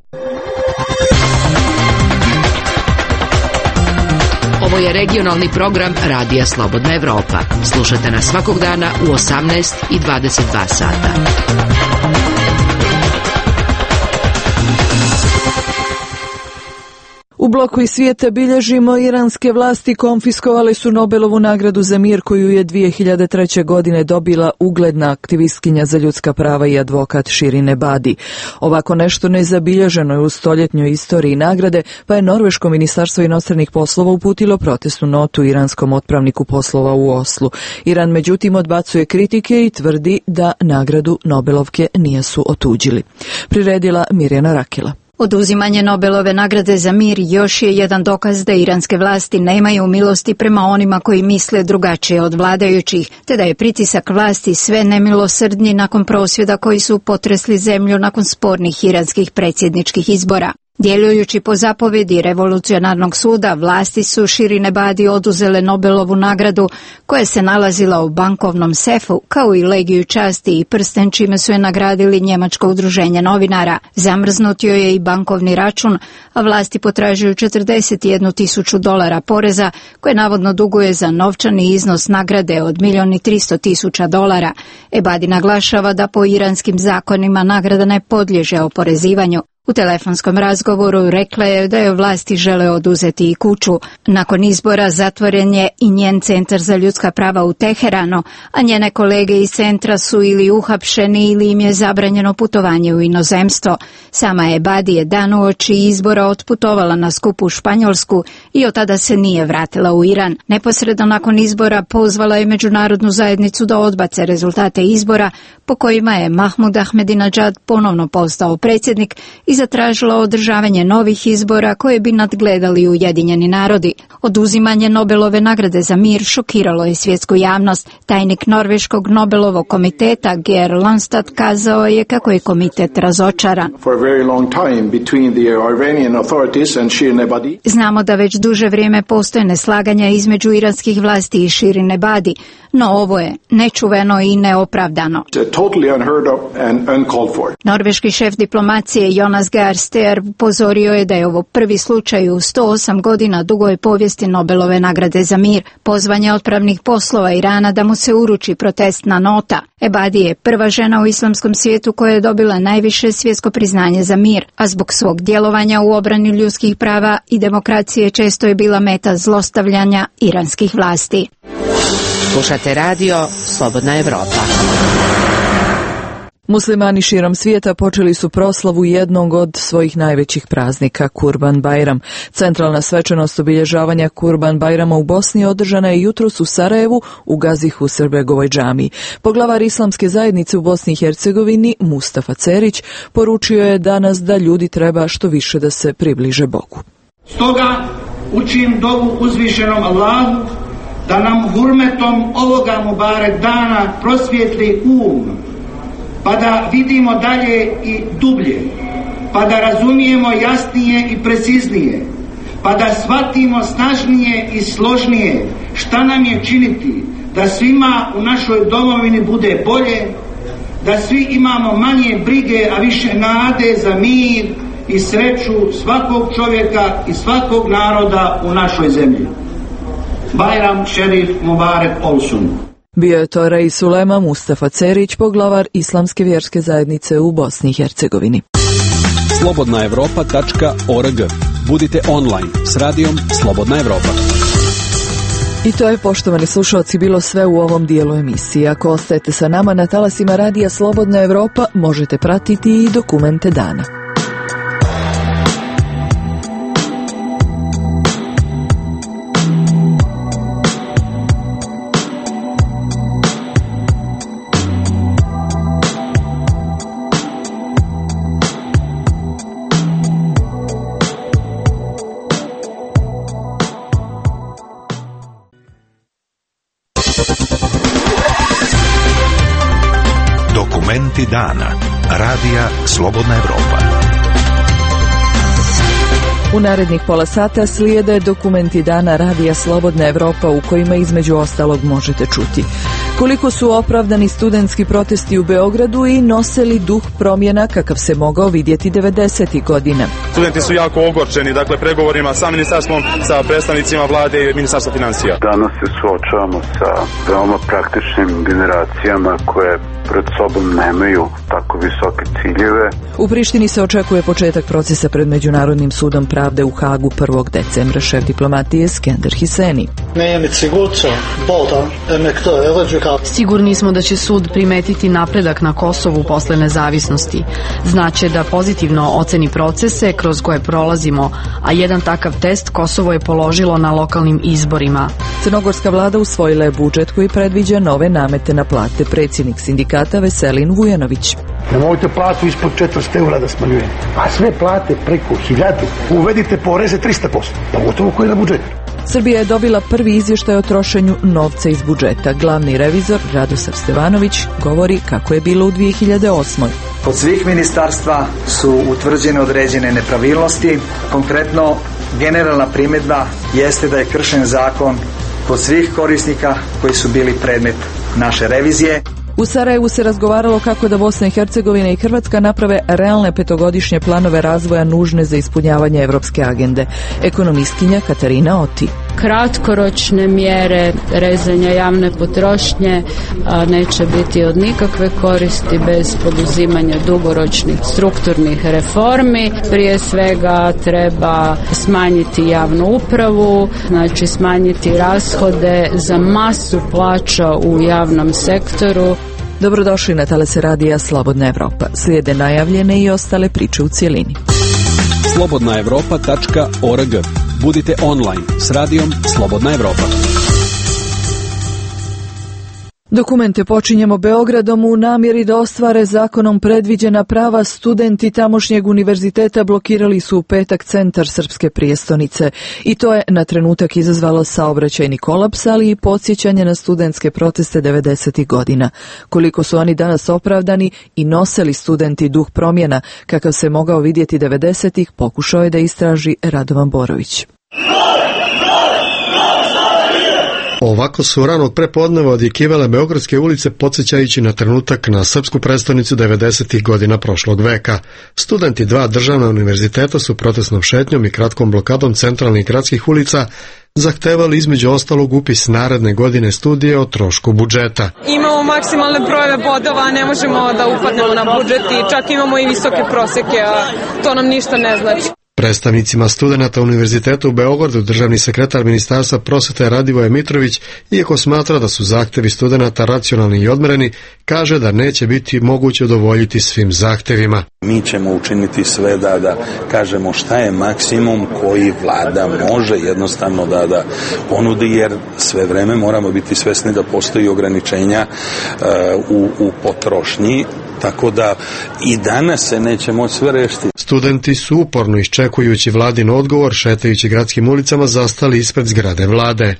Speaker 2: Ovo je regionalni program Radija Slobodna Evropa. Slušajte nas svakog dana u osamnaest i dvadeset dva sata.
Speaker 1: U bloku iz svijeta bilježimo iranske vlasti konfiskovale su Nobelovu nagradu za mir koju je dvije hiljade treće. godine dobila ugledna aktivistkinja za ljudska prava i advokat Shirin Ebadi. Ovako nešto nezabilježeno je u stoljetnjoj istoriji nagrade, pa je Norveško ministarstvo inostranih poslova uputilo protestnu notu iranskom otpravniku poslova u Oslu. Iran međutim odbacuje kritike i tvrdi da nagradu Nobelovke nisu otuđili. Priredila Mirjana Rakila.
Speaker 16: Oduzimanje Nobelove nagrade za mir još je jedan dokaz da iranske vlasti nemaju milosti prema onima koji misle drugačije od vladajućih, te da je pritisak vlasti sve nemilosrdnji nakon prosvjeda koji su potresli zemlju nakon spornih iranskih predsjedničkih izbora. Djelujući po zapovjedi revolucionarnog suda, vlasti su Shirin Ebadi oduzele Nobelovu nagradu koja se nalazila u bankovnom sefu, kao i legiju časti i prsten čime su je nagradili Njemačko udruženje novinara. Zamrznut joj je i bankovni račun, a vlasti potražuju četrdeset jednu tisuću dolara poreza koje navodno duguje za novčani iznos nagrade od milijun i tristo tisuća dolara. Ebadi naglašava da po iranskim zakonima nagrada ne podliježe oporezivanju. U telefonskom razgovoru rekla je da joj vlasti žele oduzeti i kuću. Nakon izbora zatvoren je i njen centar za ljudska prava u Teheranu, a njene kolege iz centra su ili uhapšeni ili im je zabranjeno putovanje u inozemstvo. Sama Ebadi je dan uoči izbora otputovala na skup u Španjolsku i od tada se nije vratila u Iran. Neposredno nakon izbora pozvala je međunarodnu zajednicu da odbace rezultate izbora po kojima je Mahmud Ahmadinejad ponovno postao predsjednik i zatražila održavanje novih izbora koje bi nadgledali Ujedinjeni narodi. Oduzimanje Nobelove nagrade za mir šokiralo je svjetsku javnost. Tajnik Norveškog Nobelovog komiteta Geir Landstad kazao je kako je komitet razočaran. Znamo da već duže vrijeme postoje neslaganja između iranskih vlasti i Shirin Ebadi, no ovo je nečuveno i neopravdano. Norveški šef diplomacije Jonas Gahr Støre upozorio je da je ovo prvi slučaj u sto osam godina dugoj povijesti Nobelove nagrade za mir. Pozvanje otpravnih poslova Irana da mu se uruči protestna nota. Ebadi je prva žena u islamskom svijetu koja je dobila najviše svjetsko priznanje za mir, a zbog svog djelovanja u obrani ljudskih prava i demokracije često je bila meta zlostavljanja iranskih vlasti.
Speaker 2: Slušate radio Slobodna Evropa.
Speaker 1: Muslimani širom svijeta počeli su proslavu jednog od svojih najvećih praznika, Kurban Bajram. Centralna svečanost obilježavanja Kurban Bajrama u Bosni održana je jutros u Sarajevu u Gazi Husrebegovoj džamiji. Poglavar islamske zajednice u Bosni i Hercegovini, Mustafa Cerić, poručio je danas da ljudi treba što više da se približe Bogu.
Speaker 17: Stoga učim dovu uzvišenom Allahu da nam hurmetom ovoga Mubarek dana prosvijetli um, pa da vidimo dalje i dublje, pa da razumijemo jasnije i preciznije, pa da shvatimo snažnije i složnije šta nam je činiti da svima u našoj domovini bude bolje, da svi imamo manje brige, a više nade za mir i sreću svakog čovjeka i svakog naroda u našoj zemlji. Bajram Šerif Mubarek Olsun.
Speaker 1: Bio je to Reis ulema Mustafa Cerić, poglavar Islamske vjerske zajednice u Bosni i Hercegovini.
Speaker 4: slobodna evropa tačka org. Budite online s radijom Slobodna Evropa.
Speaker 1: I to je, poštovani slušalci, bilo sve u ovom dijelu emisije. Ako ostajete sa nama na talasima radija Slobodna Evropa, možete pratiti i dokumente dana.
Speaker 12: Dokumenti dana. Radija Slobodna Evropa.
Speaker 1: U narednih pola sata slijede dokumenti dana Radija Slobodna Evropa u kojima između ostalog možete čuti koliko su opravdani studentski protesti u Beogradu i nosili duh promjena kakav se mogao vidjeti devedesetih godina.
Speaker 7: Studenti su jako ogorčeni, dakle, pregovorima sa ministarstvom, sa predstavnicima vlade i ministarstva financija.
Speaker 18: Danas se suočavamo sa veoma praktičnim generacijama koje pred sobom nemaju tako visoke ciljeve.
Speaker 1: U Prištini se očekuje početak procesa pred Međunarodnim sudom pravde u Hagu prvog decembra. Šef diplomatije Skender Hiseni.
Speaker 19: Sigurni smo da će sud primetiti napredak na Kosovu posle nezavisnosti. Znaće da pozitivno oceni procese kroz koje prolazimo, a jedan takav test Kosovo je položilo na lokalnim izborima.
Speaker 1: Crnogorska vlada usvojila je budžet koji predviđa nove namete na plate. Predsjednik sindikata Veselin Vujanović.
Speaker 20: Nemojte platu ispod četiristo eura da smanjujete, a sve plate preko hiljadu uvedite poreze tristo posto, pogotovo koji na budžetu.
Speaker 1: Srbija je dobila prvi izvještaj o trošenju novca iz budžeta. Glavni revizor Radosav Stevanović govori kako je bilo u dvije hiljade osmoj.
Speaker 23: Kod svih ministarstva su utvrđene određene nepravilnosti. Konkretno, generalna primjedba jeste da je kršen zakon kod svih korisnika koji su bili predmet naše revizije.
Speaker 1: U Sarajevu se razgovaralo kako da Bosna i Hercegovina i Hrvatska naprave realne petogodišnje planove razvoja nužne za ispunjavanje evropske agende. Ekonomistkinja Katarina Oti.
Speaker 24: Kratkoročne mjere rezanja javne potrošnje neće biti od nikakve koristi bez poduzimanja dugoročnih strukturnih reformi. Prije svega treba smanjiti javnu upravu, znači smanjiti rashode za masu plaća u javnom sektoru.
Speaker 1: Dobrodošli na talase radija Slobodna Evropa. Slijede najavljene i ostale priče u cjelini.
Speaker 4: slobodna evropa tačka org. Budite online s radijom Slobodna Evropa.
Speaker 1: Dokumente počinjemo Beogradom. U namjeri da ostvare zakonom predviđena prava, studenti tamošnjeg univerziteta blokirali su u petak centar srpske prijestonice. I to je na trenutak izazvalo saobraćajni kolaps, ali i podsjećanje na studentske proteste devedesetih godina. Koliko su oni danas opravdani i nosili studenti duh promjena, kakav se mogao vidjeti devedesetih, pokušao je da istraži Radovan Borović.
Speaker 28: Ovako su ranog prepodneva odjekivale beogradske ulice, podsjećajući na trenutak na srpsku prestonicu devedesetih godina prošlog veka. Studenti dva državna univerziteta su protestnom šetnjom i kratkom blokadom centralnih gradskih ulica zahtevali između ostalog upis naredne godine studije o trošku budžeta.
Speaker 29: Imamo maksimalne brojeve bodova, ne možemo da upadnemo na budžet i čak imamo i visoke prosjeke, a to nam ništa ne znači.
Speaker 28: Predstavnicima studenata Univerziteta u Beogradu državni sekretar Ministarstva prosvete Radivoje Mitrović, iako smatra da su zahtevi studenata racionalni i odmereni, kaže da neće biti moguće udovoljiti svim zahtevima.
Speaker 30: Mi ćemo učiniti sve da, da kažemo šta je maksimum koji vlada može jednostavno da, da ponudi, jer sve vreme moramo biti svesni da postoji ograničenja uh, u, u potrošnji. Tako da i danas se neće moći sve rešiti.
Speaker 28: Studenti su uporno iščekujući vladin odgovor, šetajući gradskim ulicama, zastali ispred zgrade vlade.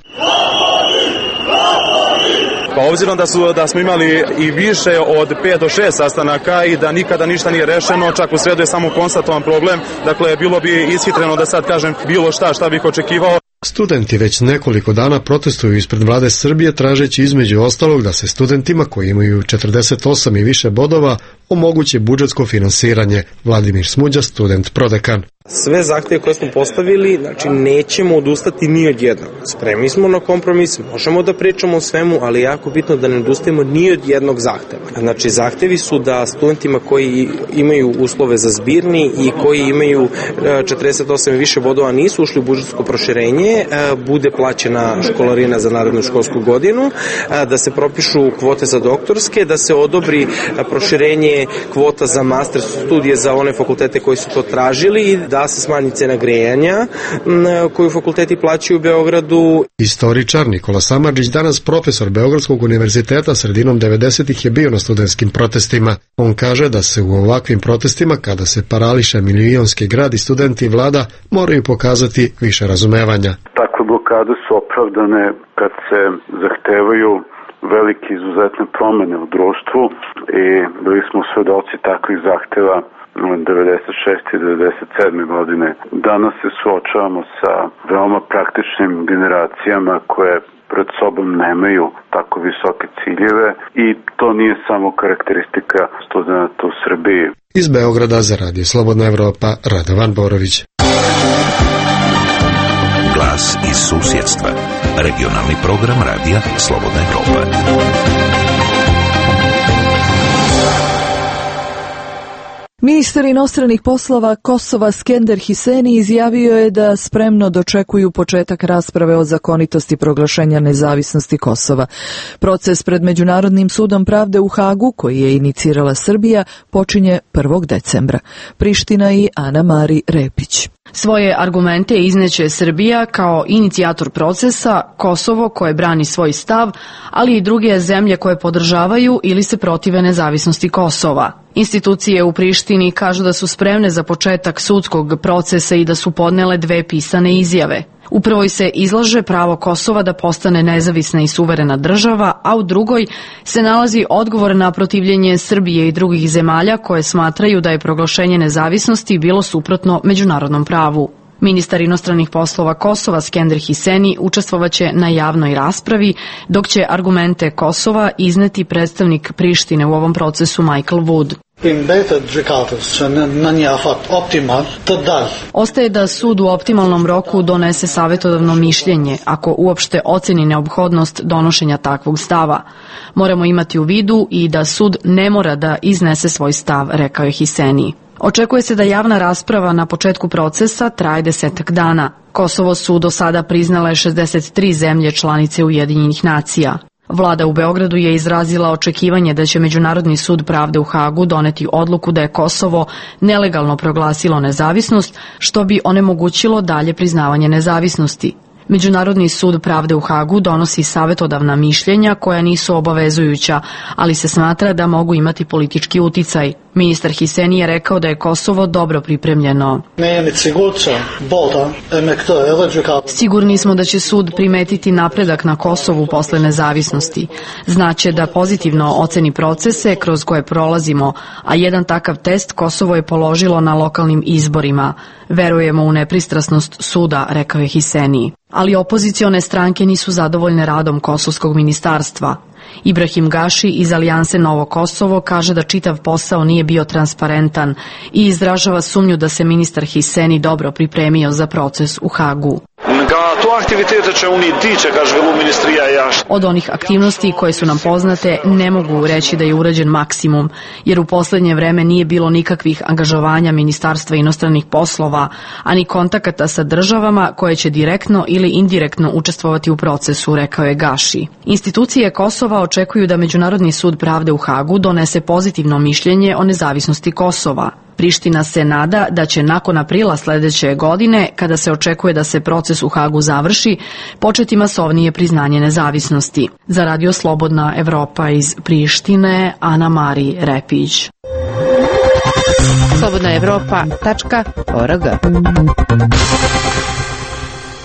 Speaker 7: Pa obzirom da, su, da smo imali i više od pet do šest sastanaka i da nikada ništa nije rešeno, čak u sredu je samo konstatovan problem, dakle bilo bi ishitreno da sad kažem bilo šta šta bih očekivao.
Speaker 28: Studenti već nekoliko dana protestuju ispred vlade Srbije tražeći između ostalog da se studentima koji imaju četrdeset osam i više bodova omogući budžetsko finansiranje. Vladimir Smuđa, student prodekan.
Speaker 3: Sve zahteve koje smo postavili, znači nećemo odustati ni od jednog. Spremni smo na kompromis, možemo da pričamo o svemu, ali je jako bitno da ne odustajemo ni od jednog zahteva. Znači zahtevi su da studentima koji imaju uslove za zbirni i koji imaju četrdeset osam i više bodova nisu ušli u budžetsko proširenje, bude plaćena školarina za narednu školsku godinu, da se propišu kvote za doktorske, da se odobri proširenje kvota za master studije za one fakultete koji su to tražili i da se smanji cena grejanja koju fakulteti plaćaju u Beogradu.
Speaker 28: Istoričar Nikola Samardžić, danas profesor Beogradskog univerziteta, sredinom devedesetih je bio na studentskim protestima. On kaže da se u ovakvim protestima, kada se parališe milionski grad i studenti i vlada, moraju pokazati više razumevanja.
Speaker 18: Takve blokade su opravdane kad se zahtevaju velike izuzetne promene u društvu i bili smo svedoci takvih zahteva devedeset šeste i devedeset sedme godine. Danas se suočavamo sa veoma praktičnim generacijama koje pred sobom nemaju tako visoke ciljeve i to nije samo karakteristika studenta u Srbiji.
Speaker 28: Iz Beograda za Radio Slobodna Evropa, Radovan Borović.
Speaker 12: Glas iz susjedstva. Regionalni program Radija Slobodna Evropa.
Speaker 1: Ministar inostranih poslova Kosova Skender Hiseni izjavio je da spremno dočekuju početak rasprave o zakonitosti proglašenja nezavisnosti Kosova. Proces pred Međunarodnim sudom pravde u Hagu, koji je inicirala Srbija, počinje prvog decembra. Priština i Ana Mari Repić.
Speaker 19: Svoje argumente izneće Srbija kao inicijator procesa, Kosovo koje brani svoj stav, ali i druge zemlje koje podržavaju ili se protive nezavisnosti Kosova. Institucije u Prištini kažu da su spremne za početak sudskog procesa i da su podnele dve pisane izjave. U prvoj se izlaže pravo Kosova da postane nezavisna i suverena država, a u drugoj se nalazi odgovor na protivljenje Srbije i drugih zemalja koje smatraju da je proglašenje nezavisnosti bilo suprotno međunarodnom pravu. Ministar inostranih poslova Kosova Skender Hiseni učestvovaće na javnoj raspravi, dok će argumente Kosova izneti predstavnik Prištine u ovom procesu Michael Wood. Ostaje da sud u optimalnom roku donese savjetodavno mišljenje, ako uopšte oceni neophodnost donošenja takvog stava. Moramo imati u vidu i da sud ne mora da iznese svoj stav, rekao je Hiseni. Očekuje se da javna rasprava na početku procesa traje desetak dana. Kosovo su do sada priznale šezdeset tri zemlje članice Ujedinjenih nacija. Vlada u Beogradu je izrazila očekivanje da će Međunarodni sud pravde u Hagu doneti odluku da je Kosovo nelegalno proglasilo nezavisnost, što bi onemogućilo dalje priznavanje nezavisnosti. Međunarodni sud pravde u Hagu donosi savjetodavna mišljenja koja nisu obavezujuća, ali se smatra da mogu imati politički uticaj. Ministar Hiseni je rekao da je Kosovo dobro pripremljeno. Sigurni smo da će sud primetiti napredak na Kosovu posle nezavisnosti. Znaće da pozitivno oceni procese kroz koje prolazimo, a jedan takav test Kosovo je položilo na lokalnim izborima. Verujemo u nepristrasnost suda, rekao je Hiseni. Ali opozicione stranke nisu zadovoljne radom kosovskog ministarstva. Ibrahim Gaši iz Alijanse Novo Kosovo kaže da čitav posao nije bio transparentan i izražava sumnju da se ministar Hiseni dobro pripremio za proces u Hagu. Od onih aktivnosti koje su nam poznate ne mogu reći da je urađen maksimum, jer u poslednje vreme nije bilo nikakvih angažovanja Ministarstva inostranih poslova, ani kontakata sa državama koje će direktno ili indirektno učestvovati u procesu, rekao je Gaši. Institucije Kosova očekuju da Međunarodni sud pravde u Hagu donese pozitivno mišljenje o nezavisnosti Kosova. Priština se nada da će nakon aprila sledeće godine, kada se očekuje da se proces u Hagu završi, početi masovnije priznanje nezavisnosti. Za Radio Slobodna Evropa iz Prištine, Ana Mari Repić.
Speaker 2: slobodna evropa tačka org.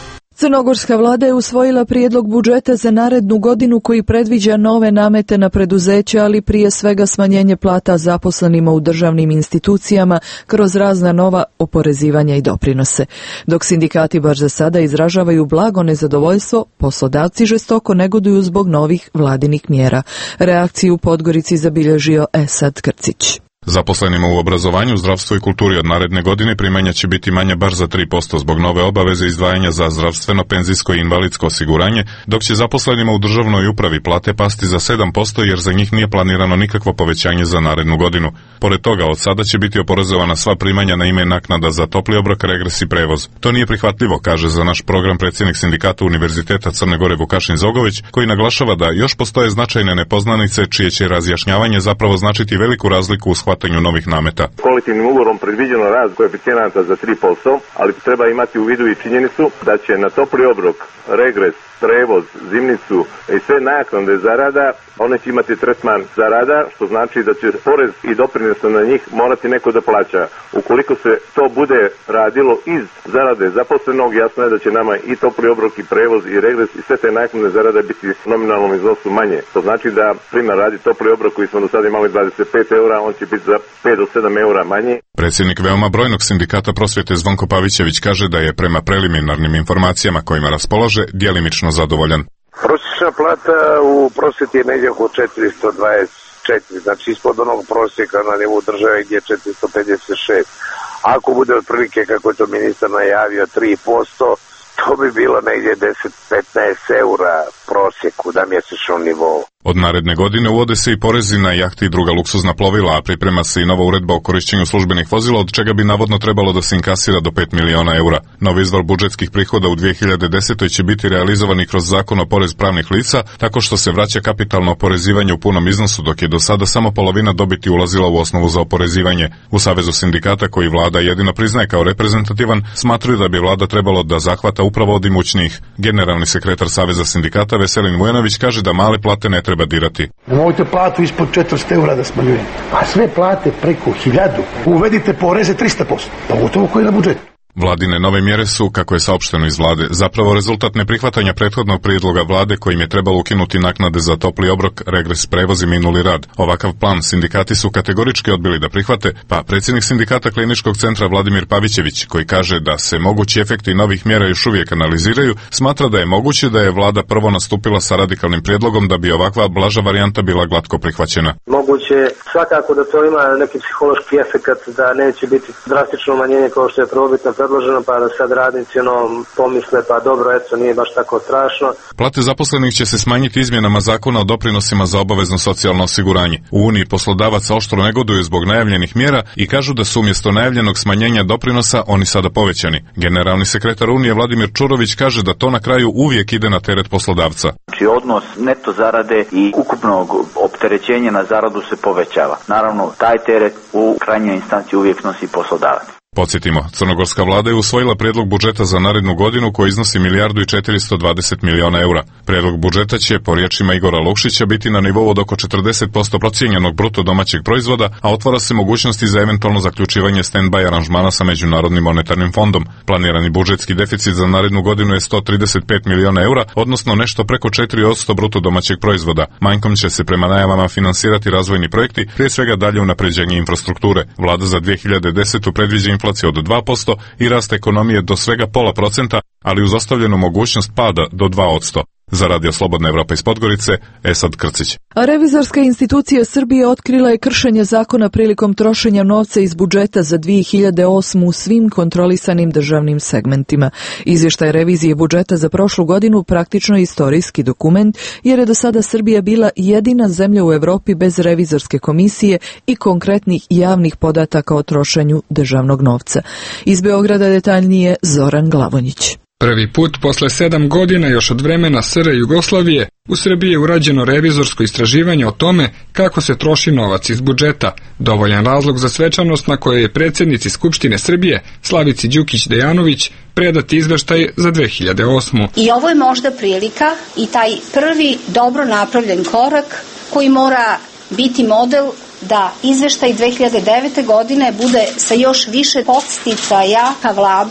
Speaker 1: Crnogorska vlada je usvojila prijedlog budžeta za narednu godinu koji predviđa nove namete na preduzeća, ali prije svega smanjenje plata zaposlenima u državnim institucijama kroz razna nova oporezivanja i doprinose. Dok sindikati baš za sada izražavaju blago nezadovoljstvo, poslodavci žestoko negoduju zbog novih vladinih mjera. Reakciju u Podgorici zabilježio Esad Krcić.
Speaker 5: Zaposlenima u obrazovanju, zdravstvu i kulturi od naredne godine primanja će biti manja bar za tri posto zbog nove obaveze izdvajanja za zdravstveno, penzijsko i invalidsko osiguranje, dok će zaposlenima u državnoj upravi plate pasti za sedam posto jer za njih nije planirano nikakvo povećanje za narednu godinu. Pored toga, od sada će biti oporezovana sva primanja na ime naknada za topli obrok, regres i prevoz. To nije prihvatljivo, kaže za naš program predsjednik sindikata Univerziteta Crne Gore Vukašin Zogović, koji naglašava da još postoje značajne nepoznanice čije će razjašnjavanje zapravo značiti veliku razliku u shvatanju novih nameta.
Speaker 8: Kolektivnim ugovorom predviđeno rast koeficijenata za tri posto, ali treba imati u vidu i činjenicu da će na topli obrok, regres, prevoz, zimnicu i sve naknade zarada, one će imati tretman zarada, što znači da će porez i doprinose na njih morati neko da plaća. Ukoliko se to bude radilo iz zarade zaposlenog, jasno je da će nama i topli obrok i prevoz i regres i sve te naknade zarade biti u nominalnom iznosu manje. To znači da, primjer radi, topli obrok koji smo do sada imali dvadeset pet eura, on će biti za pet do sedam eura manje.
Speaker 5: Predsjednik veoma brojnog sindikata prosvjete Zvonko Pavićević kaže da je prema preliminarnim informacijama kojima raspolaže djelimično zadovoljan.
Speaker 11: Prosječna plata u prosvjeti je negdje oko četiristo dvadeset četiri, znači ispod onog prosjeka na nivou države gdje je četiristo pedeset šest. Ako bude otprilike, kako je to ministar najavio, tri posto, to bi bilo negdje deset do petnaest eura prosjeku na mjesečnom nivou.
Speaker 5: Od naredne godine uvode se i porezi na jahte i druga luksuzna plovila, a priprema se i nova uredba o korišćenju službenih vozila, od čega bi navodno trebalo da se inkasira do pet miliona eura. Novi izvor budžetskih prihoda u dvije hiljade desetoj. će biti realizovani kroz zakon o porez pravnih lica, tako što se vraća kapitalno oporezivanje u punom iznosu, dok je do sada samo polovina dobiti ulazila u osnovu za oporezivanje. U Savezu sindikata, koji vlada jedino priznaje kao reprezentativan, smatruju da bi vlada trebalo da zahvata upravo od imućnijih. Generalni sekretar Saveza sindikata Veselin Vujanović kaže da male plate ne treba dirati.
Speaker 20: Nemojte platu ispod četiristo eura da smanjujete, a sve plate preko hiljadu uvedite poreze trista posto, pa gotovo koji na budžetu.
Speaker 5: Vladine nove mjere su, kako je saopšteno iz vlade, zapravo rezultat neprihvatanja prethodnog prijedloga vlade kojim je trebalo ukinuti naknade za topli obrok, regres, prevoz i minuli rad. Ovakav plan sindikati su kategorički odbili da prihvate, pa predsjednik sindikata Kliničkog centra Vladimir Pavićević, koji kaže da se mogući efekti novih mjera još uvijek analiziraju, smatra da je moguće da je vlada prvo nastupila sa radikalnim prijedlogom da bi ovakva blaža varijanta bila glatko prihvaćena.
Speaker 14: Moguće svakako da to ima neki psihološki efekat, da neće biti drastično umanjenje kao što je prvobitno predloženo, pa da sad radnici ono pomisle, pa dobro, eto, nije baš tako strašno.
Speaker 5: Plate zaposlenih će se smanjiti izmjenama zakona o doprinosima za obavezno socijalno osiguranje. U Uniji poslodavaca oštro negoduju zbog najavljenih mjera i kažu da su umjesto najavljenog smanjenja doprinosa oni sada povećani. Generalni sekretar Unije Vladimir Čurović kaže da to na kraju uvijek ide na teret poslodavca.
Speaker 15: Znači odnos neto zarade i ukupnog opterećenja na zaradu se povećava. Naravno, taj teret u krajnjoj instanci uvijek nosi poslodavac.
Speaker 5: Podsjetimo, crnogorska vlada je usvojila prijedlog budžeta za narednu godinu koji iznosi milijardu i četiristo dvadeset miliona eura. Prijedlog budžeta će, po riječima Igora Lukšića, biti na nivou od oko četrdeset posto procijenjenog bruto domaćeg proizvoda, a otvara se mogućnosti za eventualno zaključivanje stand-by aranžmana sa Međunarodnim monetarnim fondom. Planirani budžetski deficit za narednu godinu je sto trideset pet miliona eura, odnosno nešto preko četiri posto bruto domaćeg proizvoda. Manjkom će se prema najavama finansirati razvojni projekti, prije svega dalje unapređenje infrastrukture. Vlada za dvije hiljade desetu. predviđa inflaciju od dva posto i rast ekonomije do svega pola procenta, ali uz ostavljenu mogućnost pada do dva posto. Za Radio Slobodna Evropa iz Podgorice, Esad Krcić.
Speaker 1: A revizorska institucija Srbije otkrila je kršenje zakona prilikom trošenja novca iz budžeta za dvije hiljade osmu u svim kontrolisanim državnim segmentima. Izvještaj revizije budžeta za prošlu godinu praktično istorijski dokument, jer je do sada Srbija bila jedina zemlja u Evropi bez revizorske komisije i konkretnih javnih podataka o trošenju državnog novca. Iz Beograda detaljnije Zoran Glavonjić.
Speaker 21: Prvi put posle sedam godina još od vremena S R Jugoslavije u Srbiji je urađeno revizorsko istraživanje o tome kako se troši novac iz budžeta, dovoljan razlog za svečanost na kojoj je predsjednici Skupštine Srbije Slavici Đukić Dejanović predati izveštaj za dve hiljade osmu.
Speaker 22: I ovo je možda prilika i taj prvi dobro napravljen korak koji mora biti model da izveštaj dve hiljade devete. godine bude sa još više podsticaja ka vladi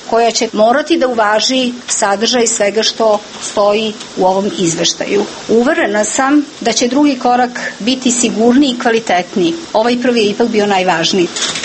Speaker 22: koja će morati da uvaži sadržaj svega što stoji u ovom izveštaju. Uverena sam da će drugi korak biti sigurniji i kvalitetniji. Ovaj prvi je ipak bio najvažniji.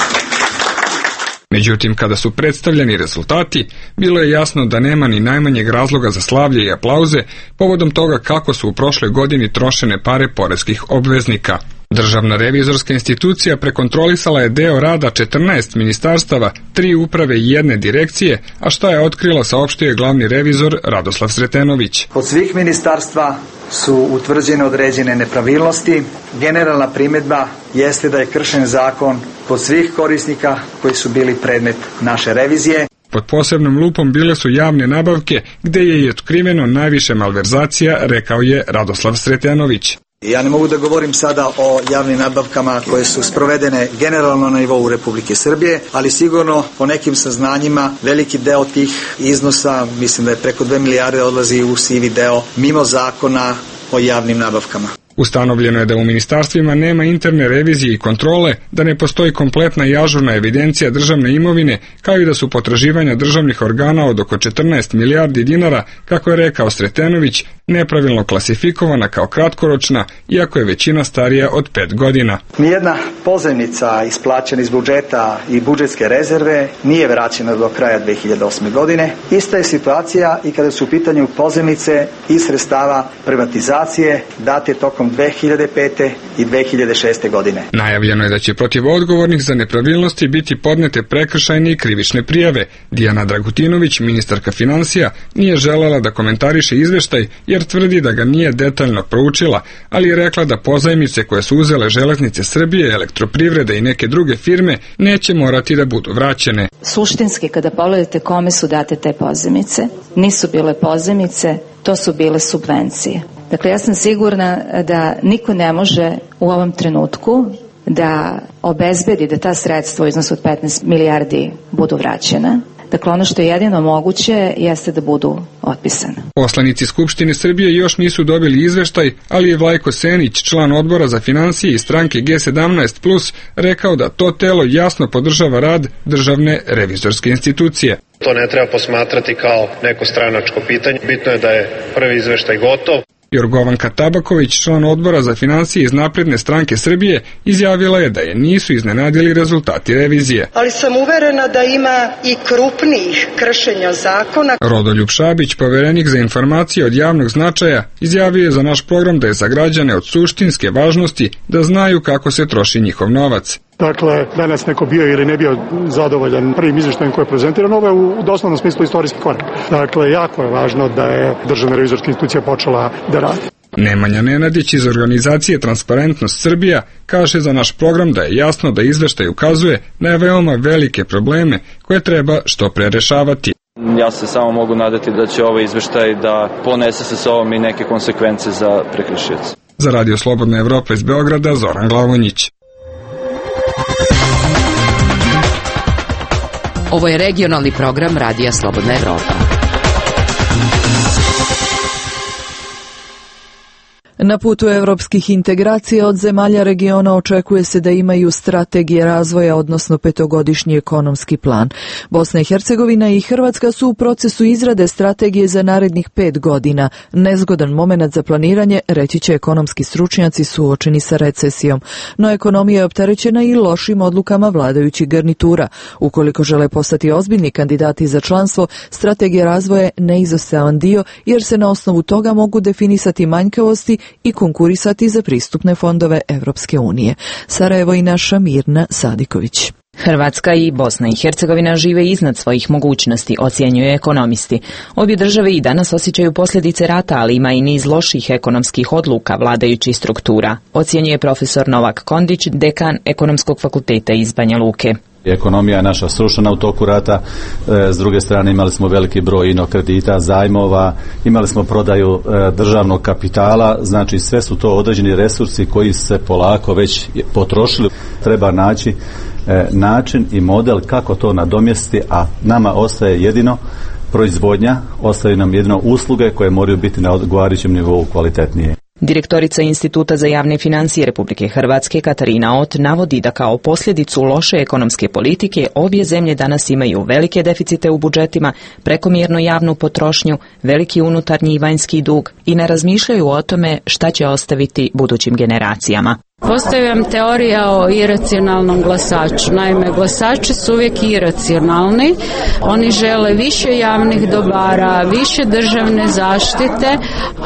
Speaker 21: Međutim, kada su predstavljeni rezultati, bilo je jasno da nema ni najmanjeg razloga za slavlje i aplauze povodom toga kako su u prošloj godini trošene pare poreskih obveznika. Državna revizorska institucija prekontrolisala je deo rada četrnaest ministarstava, tri uprave i jedne direkcije, a što je otkrila saopštio je glavni revizor Radoslav Sretenović.
Speaker 6: Kod svih ministarstva su utvrđene određene nepravilnosti. Generalna primjedba jeste da je kršen zakon kod svih korisnika koji su bili predmet naše revizije.
Speaker 21: Pod posebnom lupom bile su javne nabavke, gde je i otkriveno najviše malverzacija, rekao je Radoslav Sretenović.
Speaker 6: Ja ne mogu da govorim sada o javnim nabavkama koje su sprovedene generalno na nivou Republike Srbije, ali sigurno po nekim saznanjima veliki deo tih iznosa, mislim da je preko dve milijarde, odlazi u sivi deo mimo zakona o javnim nabavkama.
Speaker 21: Ustanovljeno je da u ministarstvima nema interne revizije i kontrole, da ne postoji kompletna i ažurna evidencija državne imovine, kao i da su potraživanja državnih organa od oko četrnaest milijardi dinara, kako je rekao Sretenović, nepravilno klasifikovana kao kratkoročna, iako je većina starija od pet godina.
Speaker 6: Nijedna pozajmica isplaćena iz budžeta i budžetske rezerve nije vraćena do kraja dve hiljade osme. godine. Ista je situacija i kada su u pitanju pozajmice i sredstava privatizacije date tokom dve hiljade pete i dve hiljade šeste. godine.
Speaker 21: Najavljeno je da će protiv odgovornih za nepravilnosti biti podnete prekršajne i krivične prijave. Dijana Dragutinović, ministarka finansija, nije želela da komentariše izveštaj jer tvrdi da ga nije detaljno proučila, ali je rekla da pozajmice koje su uzele Železnice Srbije, Elektroprivrede i neke druge firme neće morati da budu vraćene.
Speaker 9: Suštinski, kada pogledate kome su date te pozajmice, nisu bile pozajmice, to su bile subvencije. Dakle, ja sam sigurna da niko ne može u ovom trenutku da obezbedi da ta sredstva u iznosu od petnaest milijardi budu vraćena. Dakle, ono što je jedino moguće jeste da budu otpisane.
Speaker 21: Poslanici Skupštine Srbije još nisu dobili izveštaj, ali je Vlajko Senić, član odbora za finansije i stranke G sedamnaest plus, rekao da to telo jasno podržava rad državne revizorske institucije.
Speaker 10: To ne treba posmatrati kao neko stranačko pitanje. Bitno je da je prvi izveštaj gotov.
Speaker 21: Jorgovanka Tabaković, član odbora za finansije iz Napredne stranke Srbije, izjavila je da je nisu iznenadili rezultati revizije.
Speaker 13: Ali sam uverena da ima i krupnijih kršenja zakona.
Speaker 21: Rodoljub Šabić, poverenik za informacije od javnog značaja, izjavio je za naš program da je za građane od suštinske važnosti da znaju kako se troši njihov novac.
Speaker 16: Dakle, danas neko bio ili ne bio zadovoljan prvim izveštajem koje je prezentirano, ovo je u doslovnom smislu istorijski korak. Dakle, jako je važno da je državna revizorska institucija počela da radi.
Speaker 21: Nemanja Nenadić iz organizacije Transparentnost Srbija kaže za naš program da je jasno da izveštaj ukazuje na veoma velike probleme koje treba što pre rešavati.
Speaker 17: Ja se samo mogu nadati da će ovaj izveštaj da ponese sa sobom i neke konsekvence za prekršioce.
Speaker 21: Za Radio Slobodna Evropa iz Beograda, Zoran Glavonjić.
Speaker 2: Ovo je regionalni program Radija Slobodna Evropa.
Speaker 1: Na putu evropskih integracija od zemalja regiona očekuje se da imaju strategije razvoja, odnosno petogodišnji ekonomski plan. Bosna i Hercegovina i Hrvatska su u procesu izrade strategije za narednih pet godina. Nezgodan moment za planiranje, reći će ekonomski stručnjaci suočeni sa recesijom. No ekonomija je opterećena i lošim odlukama vladajućih garnitura. Ukoliko žele postati ozbiljni kandidati za članstvo, strategija razvoja je neizostavan dio, jer se na osnovu toga mogu definisati manjkavosti i konkurisati za pristupne fondove Evropske unije. Sarajevo i naša Mirna Sadiković.
Speaker 23: Hrvatska i Bosna i Hercegovina žive iznad svojih mogućnosti, ocjenjuju ekonomisti. Obje države i danas osjećaju posljedice rata, ali ima i niz loših ekonomskih odluka vladajućih struktura, ocjenjuje profesor Novak Kondić, dekan Ekonomskog fakulteta iz Banja Luke.
Speaker 25: Ekonomija je naša srušena u toku rata, s druge strane imali smo veliki broj ino kredita, zajmova, imali smo prodaju državnog kapitala, znači sve su to određeni resursi koji se polako već potrošili. Treba naći način i model kako to nadomjestiti, a nama ostaje jedino proizvodnja, ostaju nam jedino usluge koje moraju biti na odgovarajućem nivou kvalitetnije.
Speaker 23: Direktorica Instituta za javne financije Republike Hrvatske Katarina Ot navodi da kao posljedicu loše ekonomske politike obje zemlje danas imaju velike deficite u budžetima, prekomjernu javnu potrošnju, veliki unutarnji i vanjski dug i ne razmišljaju o tome šta će ostaviti budućim generacijama.
Speaker 3: Postoji vam teorija o iracionalnom glasaču. Naime, glasači su uvijek iracionalni. Oni žele više javnih dobara, više državne zaštite,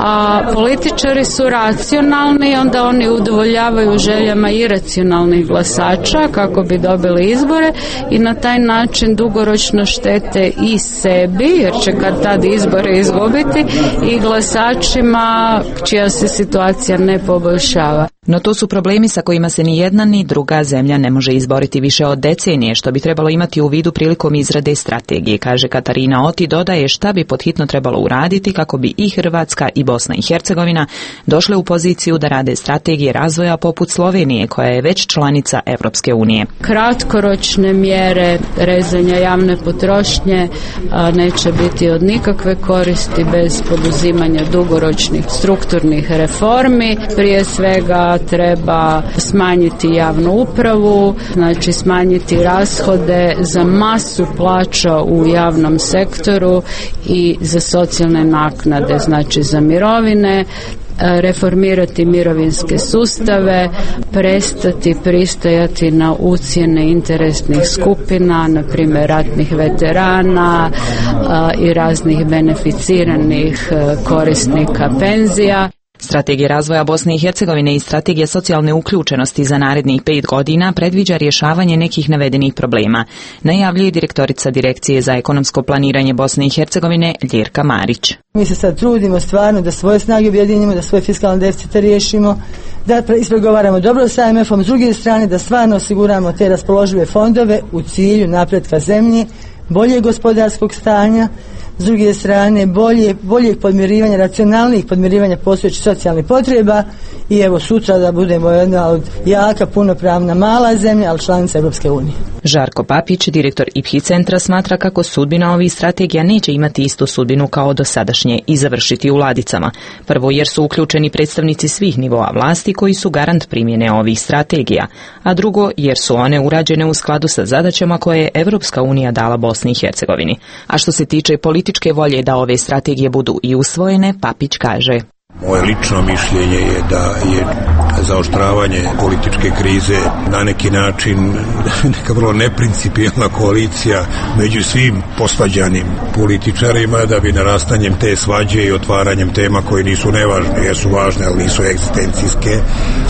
Speaker 3: a političari su racionalni, onda oni udovoljavaju željama iracionalnih glasača kako bi dobili izbore i na taj način dugoročno štete i sebi, jer će kad tad izbore izgubiti, i glasačima čija se situacija ne poboljšava.
Speaker 23: No to su problemi sa kojima se ni jedna ni druga zemlja ne može izboriti više od decenije, što bi trebalo imati u vidu prilikom izrade strategije, kaže Katarina Ot i dodaje šta bi podhitno trebalo uraditi kako bi i Hrvatska i Bosna i Hercegovina došle u poziciju da rade strategije razvoja poput Slovenije, koja je već članica Evropske unije.
Speaker 3: Kratkoročne mjere rezanja javne potrošnje a, neće biti od nikakve koristi bez poduzimanja dugoročnih strukturnih reformi. Prije svega treba smanjiti javnu upravu, znači smanjiti rashode za masu plaća u javnom sektoru i za socijalne naknade, znači za mirovine, reformirati mirovinske sustave, prestati pristajati na ucjene interesnih skupina, na primjer ratnih veterana a, i raznih beneficiranih a, korisnika penzija.
Speaker 23: Strategija razvoja Bosne i Hercegovine i strategija socijalne uključenosti za narednih pet godina predviđa rješavanje nekih navedenih problema, najavljuje direktorica Direkcije za ekonomsko planiranje Bosne i Hercegovine Ljerka Marić.
Speaker 4: Mi se sad trudimo stvarno da svoje snage objedinimo, da svoje fiskalne deficite riješimo, da ispregovaramo dobro sa em efom, s druge strane da stvarno osiguramo te raspoložive fondove u cilju napretka zemlje, boljeg gospodarskog stanja, s druge strane bolje, boljeg podmirivanja, racionalnijih podmirivanja postojećih socijalnih potreba i evo sutra da budemo jedna od jaka, punopravna, mala zemlja, ali članica Evropske unije.
Speaker 23: Žarko Papić, direktor I P H I centra, smatra kako sudbina ovih strategija neće imati istu sudbinu kao dosadašnje i završiti u ladicama. Prvo jer su uključeni predstavnici svih nivoa vlasti koji su garant primjene ovih strategija, a drugo jer su one urađene u skladu sa zadaćama koje je Evropska unija dala Bosni i Hercegovini. A što se tiče političke volje da ove strategije budu i usvojene, Papić kaže:
Speaker 7: Moje lično mišljenje je da je zaoštravanje političke krize na neki način neka vrlo neprincipijelna koalicija među svim posvađanim političarima, da bi narastanjem te svađe i otvaranjem tema koje nisu nevažne, jer su važne, ali nisu egzistencijske,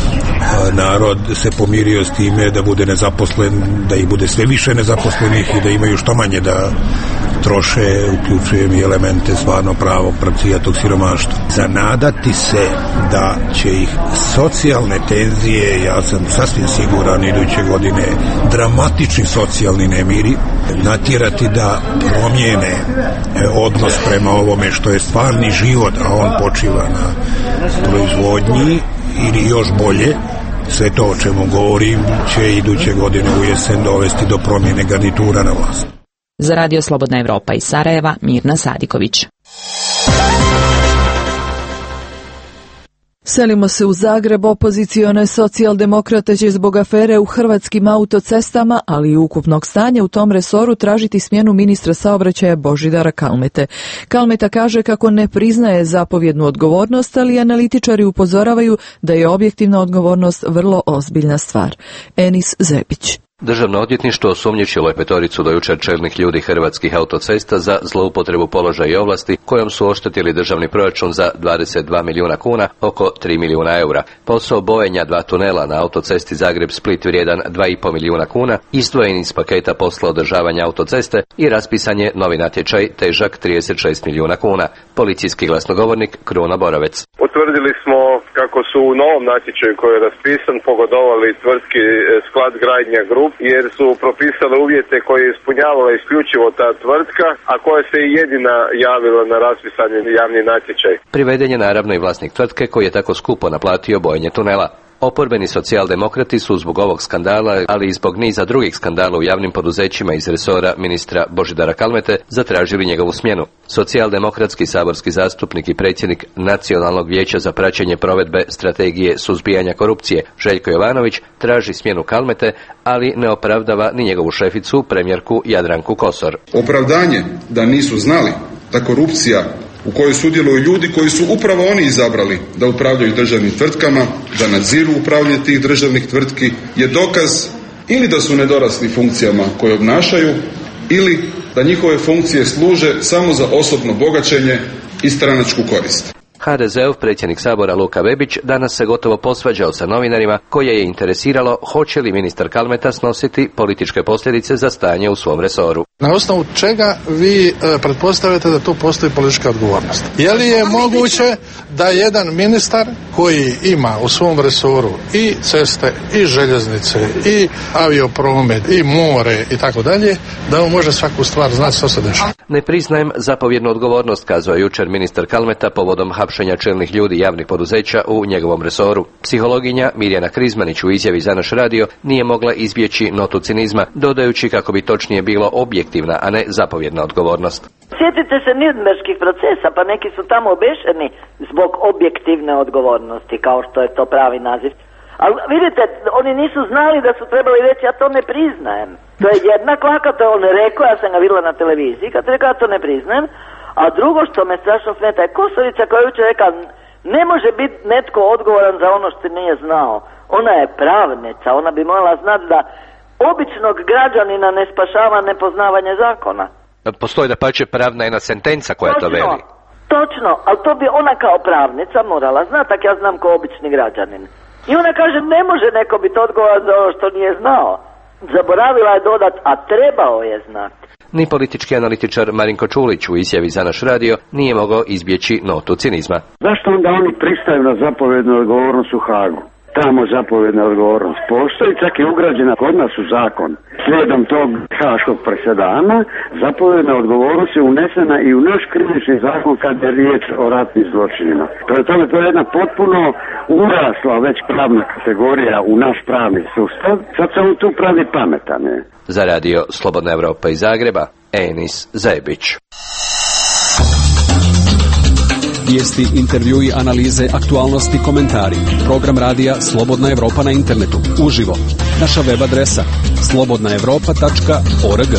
Speaker 7: narod se pomirio s time da bude nezaposlen, da ih bude sve više nezaposlenih i da imaju što manje da troše, uključujem i elemente stvarno pravog pravcijatog siromaštva. Zanadati se da će ih socijalne tenzije, ja sam sasvim siguran, iduće godine dramatični socijalni nemiri natjerati da promijene odnos prema ovome što je stvarni život, a on počiva na proizvodnji, ili još bolje, sve to o čemu govorim će iduće godine u jesen dovesti do promjene garnitura na vlast.
Speaker 23: Za Radio Slobodna Evropa iz Sarajeva, Mirna Sadiković.
Speaker 1: Selimo se u Zagreb. Opozicione socijaldemokrate će zbog afere u hrvatskim autocestama, ali i ukupnog stanja u tom resoru tražiti smjenu ministra saobraćaja Božidara Kalmete. Kalmeta kaže kako ne priznaje zapovjednu odgovornost, ali analitičari upozoravaju da je objektivna odgovornost vrlo ozbiljna stvar. Enis Zepić.
Speaker 18: Državno odvjetništvo osumnjičilo je petoricu do jučer čelnih ljudi hrvatskih autocesta za zloupotrebu položaja i ovlasti kojom su oštetili državni proračun za dvadeset dva milijuna kuna, oko tri milijuna eura. Posao bojenja dva tunela na autocesti Zagreb-Split vrijedan dva i pol milijuna kuna, izdvojen iz paketa posla održavanja autoceste i raspisan je novi natječaj težak trideset šest milijuna kuna. Policijski glasnogovornik Kruno Borovec.
Speaker 8: Utvrdili smo kako su u novom natječaju koji je raspisan pogodovali tvrtki Sklad Gradnja Grup, jer su propisale uvjete koje je ispunjavala isključivo ta tvrtka, a koja se i jedina javila na raspisani javni natječaj.
Speaker 18: Priveden je naravno i vlasnik tvrtke koji je tako skupo naplatio bojenje tunela. Oporbeni socijaldemokrati su zbog ovog skandala, ali i zbog niza drugih skandala u javnim poduzećima iz resora ministra Božidara Kalmete, zatražili njegovu smjenu. Socijaldemokratski saborski zastupnik i predsjednik Nacionalnog vijeća za praćenje provedbe strategije suzbijanja korupcije Željko Jovanović traži smjenu Kalmete, ali ne opravdava ni njegovu šeficu, premijerku Jadranku Kosor.
Speaker 11: Opravdanje da nisu znali da korupcija u kojoj sudjeluju ljudi koji su upravo oni izabrali da upravljaju državnim tvrtkama, da nadziru upravljanje tih državnih tvrtki, je dokaz ili da su nedorasli funkcijama koje obnašaju, ili da njihove funkcije služe samo za osobno bogaćenje i stranačku korist.
Speaker 18: ha de zeov predsjednik Sabora Luka Bebić danas se gotovo posvađao sa novinarima koje je interesiralo hoće li ministar Kalmeta snositi političke posljedice za stanje u svom resoru.
Speaker 12: Na osnovu čega vi e, pretpostavljate da tu postoji politička odgovornost? Je li je moguće da jedan ministar koji ima u svom resoru i ceste, i željeznice, i aviopromet, i more i tako dalje, da on može svaku stvar znati što se dešava?
Speaker 18: Ne priznajem zapovjednu odgovornost, kazao je jučer ministar Kalmeta povodom hapšenja čelnih ljudi javnih poduzeća u njegovom resoru. Psihologinja Mirjana Krizmanić u izjavi za naš radio nije mogla izbjeći notu cinizma, dodajući kako bi točnije bilo objektivna, a ne zapovjedna odgovornost.
Speaker 19: Sjetite se nirnberških procesa, pa neki su tamo obešeni zbog objektivne odgovornosti, kao što je to pravi naziv. Ali vidite, oni nisu znali da su trebali reći, ja to ne priznajem. To je jedna kvaka, to je on rekao, ja sam ga vidjela na televiziji, kad rekao, ja to ne priznajem. A drugo što me strašno smeta je Kosorica koja je jučer rekao, ne može biti netko odgovoran za ono što nije znao. Ona je pravnica, ona bi morala znati da običnog građanina ne spašava nepoznavanje zakona.
Speaker 18: Postoji da pače pravna jedna sentenca koja
Speaker 19: točno,
Speaker 18: to veli.
Speaker 19: Točno, ali to bi ona kao pravnica morala znati, tak ja znam kao obični građanin. I ona kaže, ne može neko biti odgovoran za ono što nije znao. Zaboravila je dodat, a trebao je znati.
Speaker 18: Ni politički analitičar Marinko Čulić u izjavi za naš radio nije mogao izbjeći notu cinizma.
Speaker 20: Zašto onda oni pristaju na zapovjednu odgovornost u Hagu? Tamo zapovjedna odgovornost postoji, čak je ugrađena kod nas u zakon. Slijedom tog haškog presedana, zapovjedna odgovornost je unesena i u naš krivični zakon kad je riječ o ratnim zločinima. Prema tome, to je jedna potpuno urasla već pravna kategorija u naš pravni sustav. Sad se on tu pravi pametan. Je.
Speaker 18: Za radio Slobodna Evropa iz Zagreba, Enis Zajebić.
Speaker 24: Vijesti, intervjui, analize, aktualnosti, komentari. Program radija Slobodna Evropa na internetu. Uživo. Naša web adresa slobodna evropa tačka org.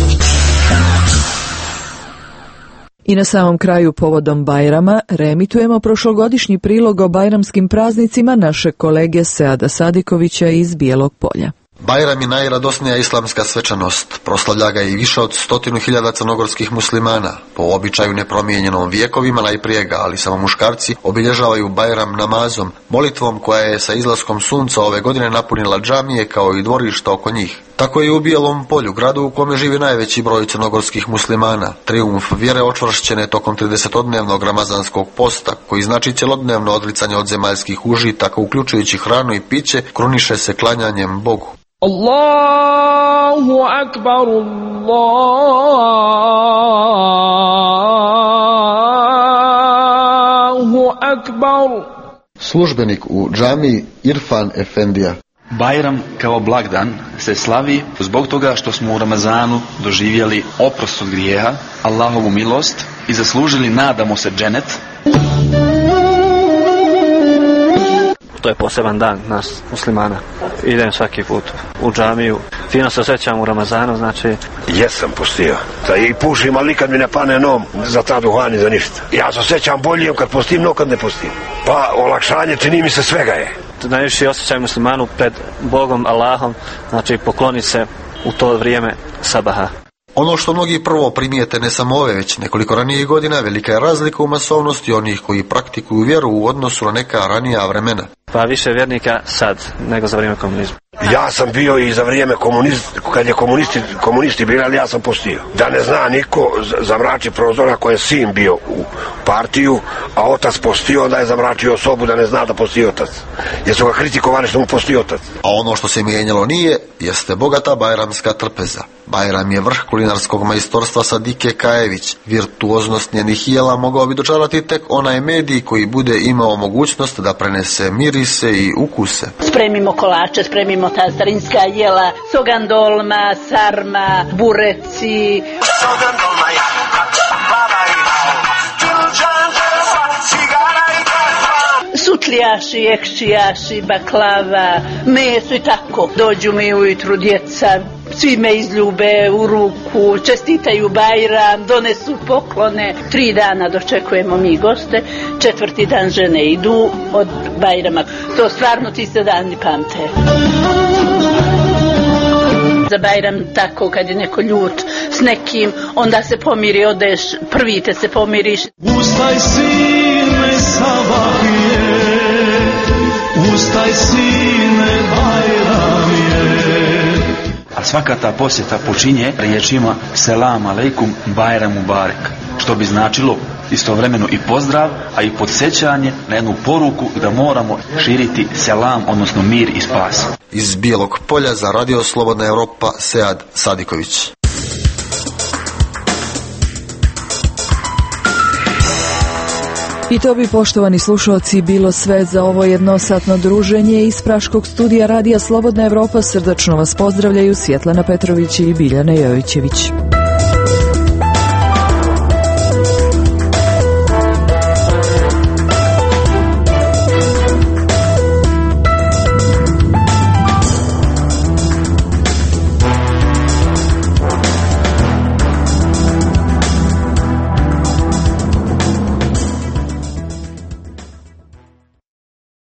Speaker 1: I na samom kraju povodom Bajrama reemitujemo prošlogodišnji prilog o bajramskim praznicima naše kolege Seada Sadikovića iz Bijelog Polja.
Speaker 26: Bajram je najradosnija islamska svečanost, proslavlja ga i više od stotinu hiljada crnogorskih muslimana, po običaju nepromijenjenom vjekovima najprije ga, ali samo muškarci obilježavaju Bajram namazom, molitvom koja je sa izlaskom sunca ove godine napunila džamije kao i dvorišta oko njih. Tako je i u Bijelom Polju, gradu u kome živi najveći broj crnogorskih muslimana, trijumf vjere očvršćene tokom tridesetodnevnog ramazanskog posta, koji znači cjelodnevno odricanje od zemaljskih užitaka, uključujući hranu i piće, kruniše se klanjanjem Bogu.
Speaker 27: Allahu akbar, Allahu akbar.
Speaker 26: Službenik u džamiji Irfan Efendija.
Speaker 28: Bajram kao blagdan se slavi zbog toga što smo u Ramazanu doživjeli oprost od grijeha, Allahovu milost i zaslužili, nadamo se, dženet.
Speaker 29: To je poseban dan nas muslimana. Idem svaki put u džamiju. Fino se osjećam u Ramazanu, znači...
Speaker 30: Jesam postio. Da i pušim, ali nikad mi ne pane nom za ta duhan i za ništa. Ja se osjećam bolje kad postim, no kad ne postim. Pa olakšanje čini mi se svega je.
Speaker 29: Najviše osjećaj muslimanu pred Bogom, Allahom, znači pokloni se u to vrijeme sabaha.
Speaker 26: Ono što mnogi prvo primijete ne samo ove, već nekoliko ranijih godina, velika je razlika u masovnosti onih koji praktikuju vjeru u odnosu na neka ranija vremena.
Speaker 29: Pa više vjernika sad nego za vrijeme komunizma.
Speaker 30: Ja sam bio i za vrijeme komunist, kad je komunisti, komunisti bili, ali ja sam postio. Da ne zna niko zamrači prozor ako je sin bio u partiju, a otac postio, onda je zamračio sobu da ne zna da posti otac. Jer su ga kritikovali što mu posti otac.
Speaker 26: A ono što se mijenjalo nije, jeste bogata bajramska trpeza. Bajram je vrh kulinarskog majstorstva Sadike Kajević. Virtuoznost njenih jela mogao bi dočarati tek onaj medij koji bude imao mogućnost da prenese mirise i ukuse.
Speaker 5: Spremimo kolače, spremimo ta starinska jela, sogandolma, sarma, bureci. Sučlijaši, ekšijaši, baklava, meso i tako. Dođu mi ujutru djeca, svi me izljube u ruku, čestitaju Bajram, donesu poklone. Tri dana dočekujemo mi goste, četvrti dan žene idu od Bajrama. To stvarno ti se dani pamte. Za Bajram tako kad je neko ljut s nekim, onda se pomiri, odeš, prvi te se pomiriš.
Speaker 27: Ustaj sine sabahije, ustaj sine Bajram je.
Speaker 28: A svaka ta posjeta počinje riječima selam aleikum Bajram mubarek, što bi značilo istovremeno i pozdrav, a i podsjećanje na jednu poruku da moramo širiti selam, odnosno mir i spas.
Speaker 26: Iz Bijelog polja za Radio Slobodna Evropa, Sead Sadiković.
Speaker 1: I to bi, poštovani slušalci, bilo sve za ovo jednosatno druženje iz praškog studija Radija Slobodna Evropa. Srdačno vas pozdravljaju Svjetlana Petrović i Biljana Jovićević.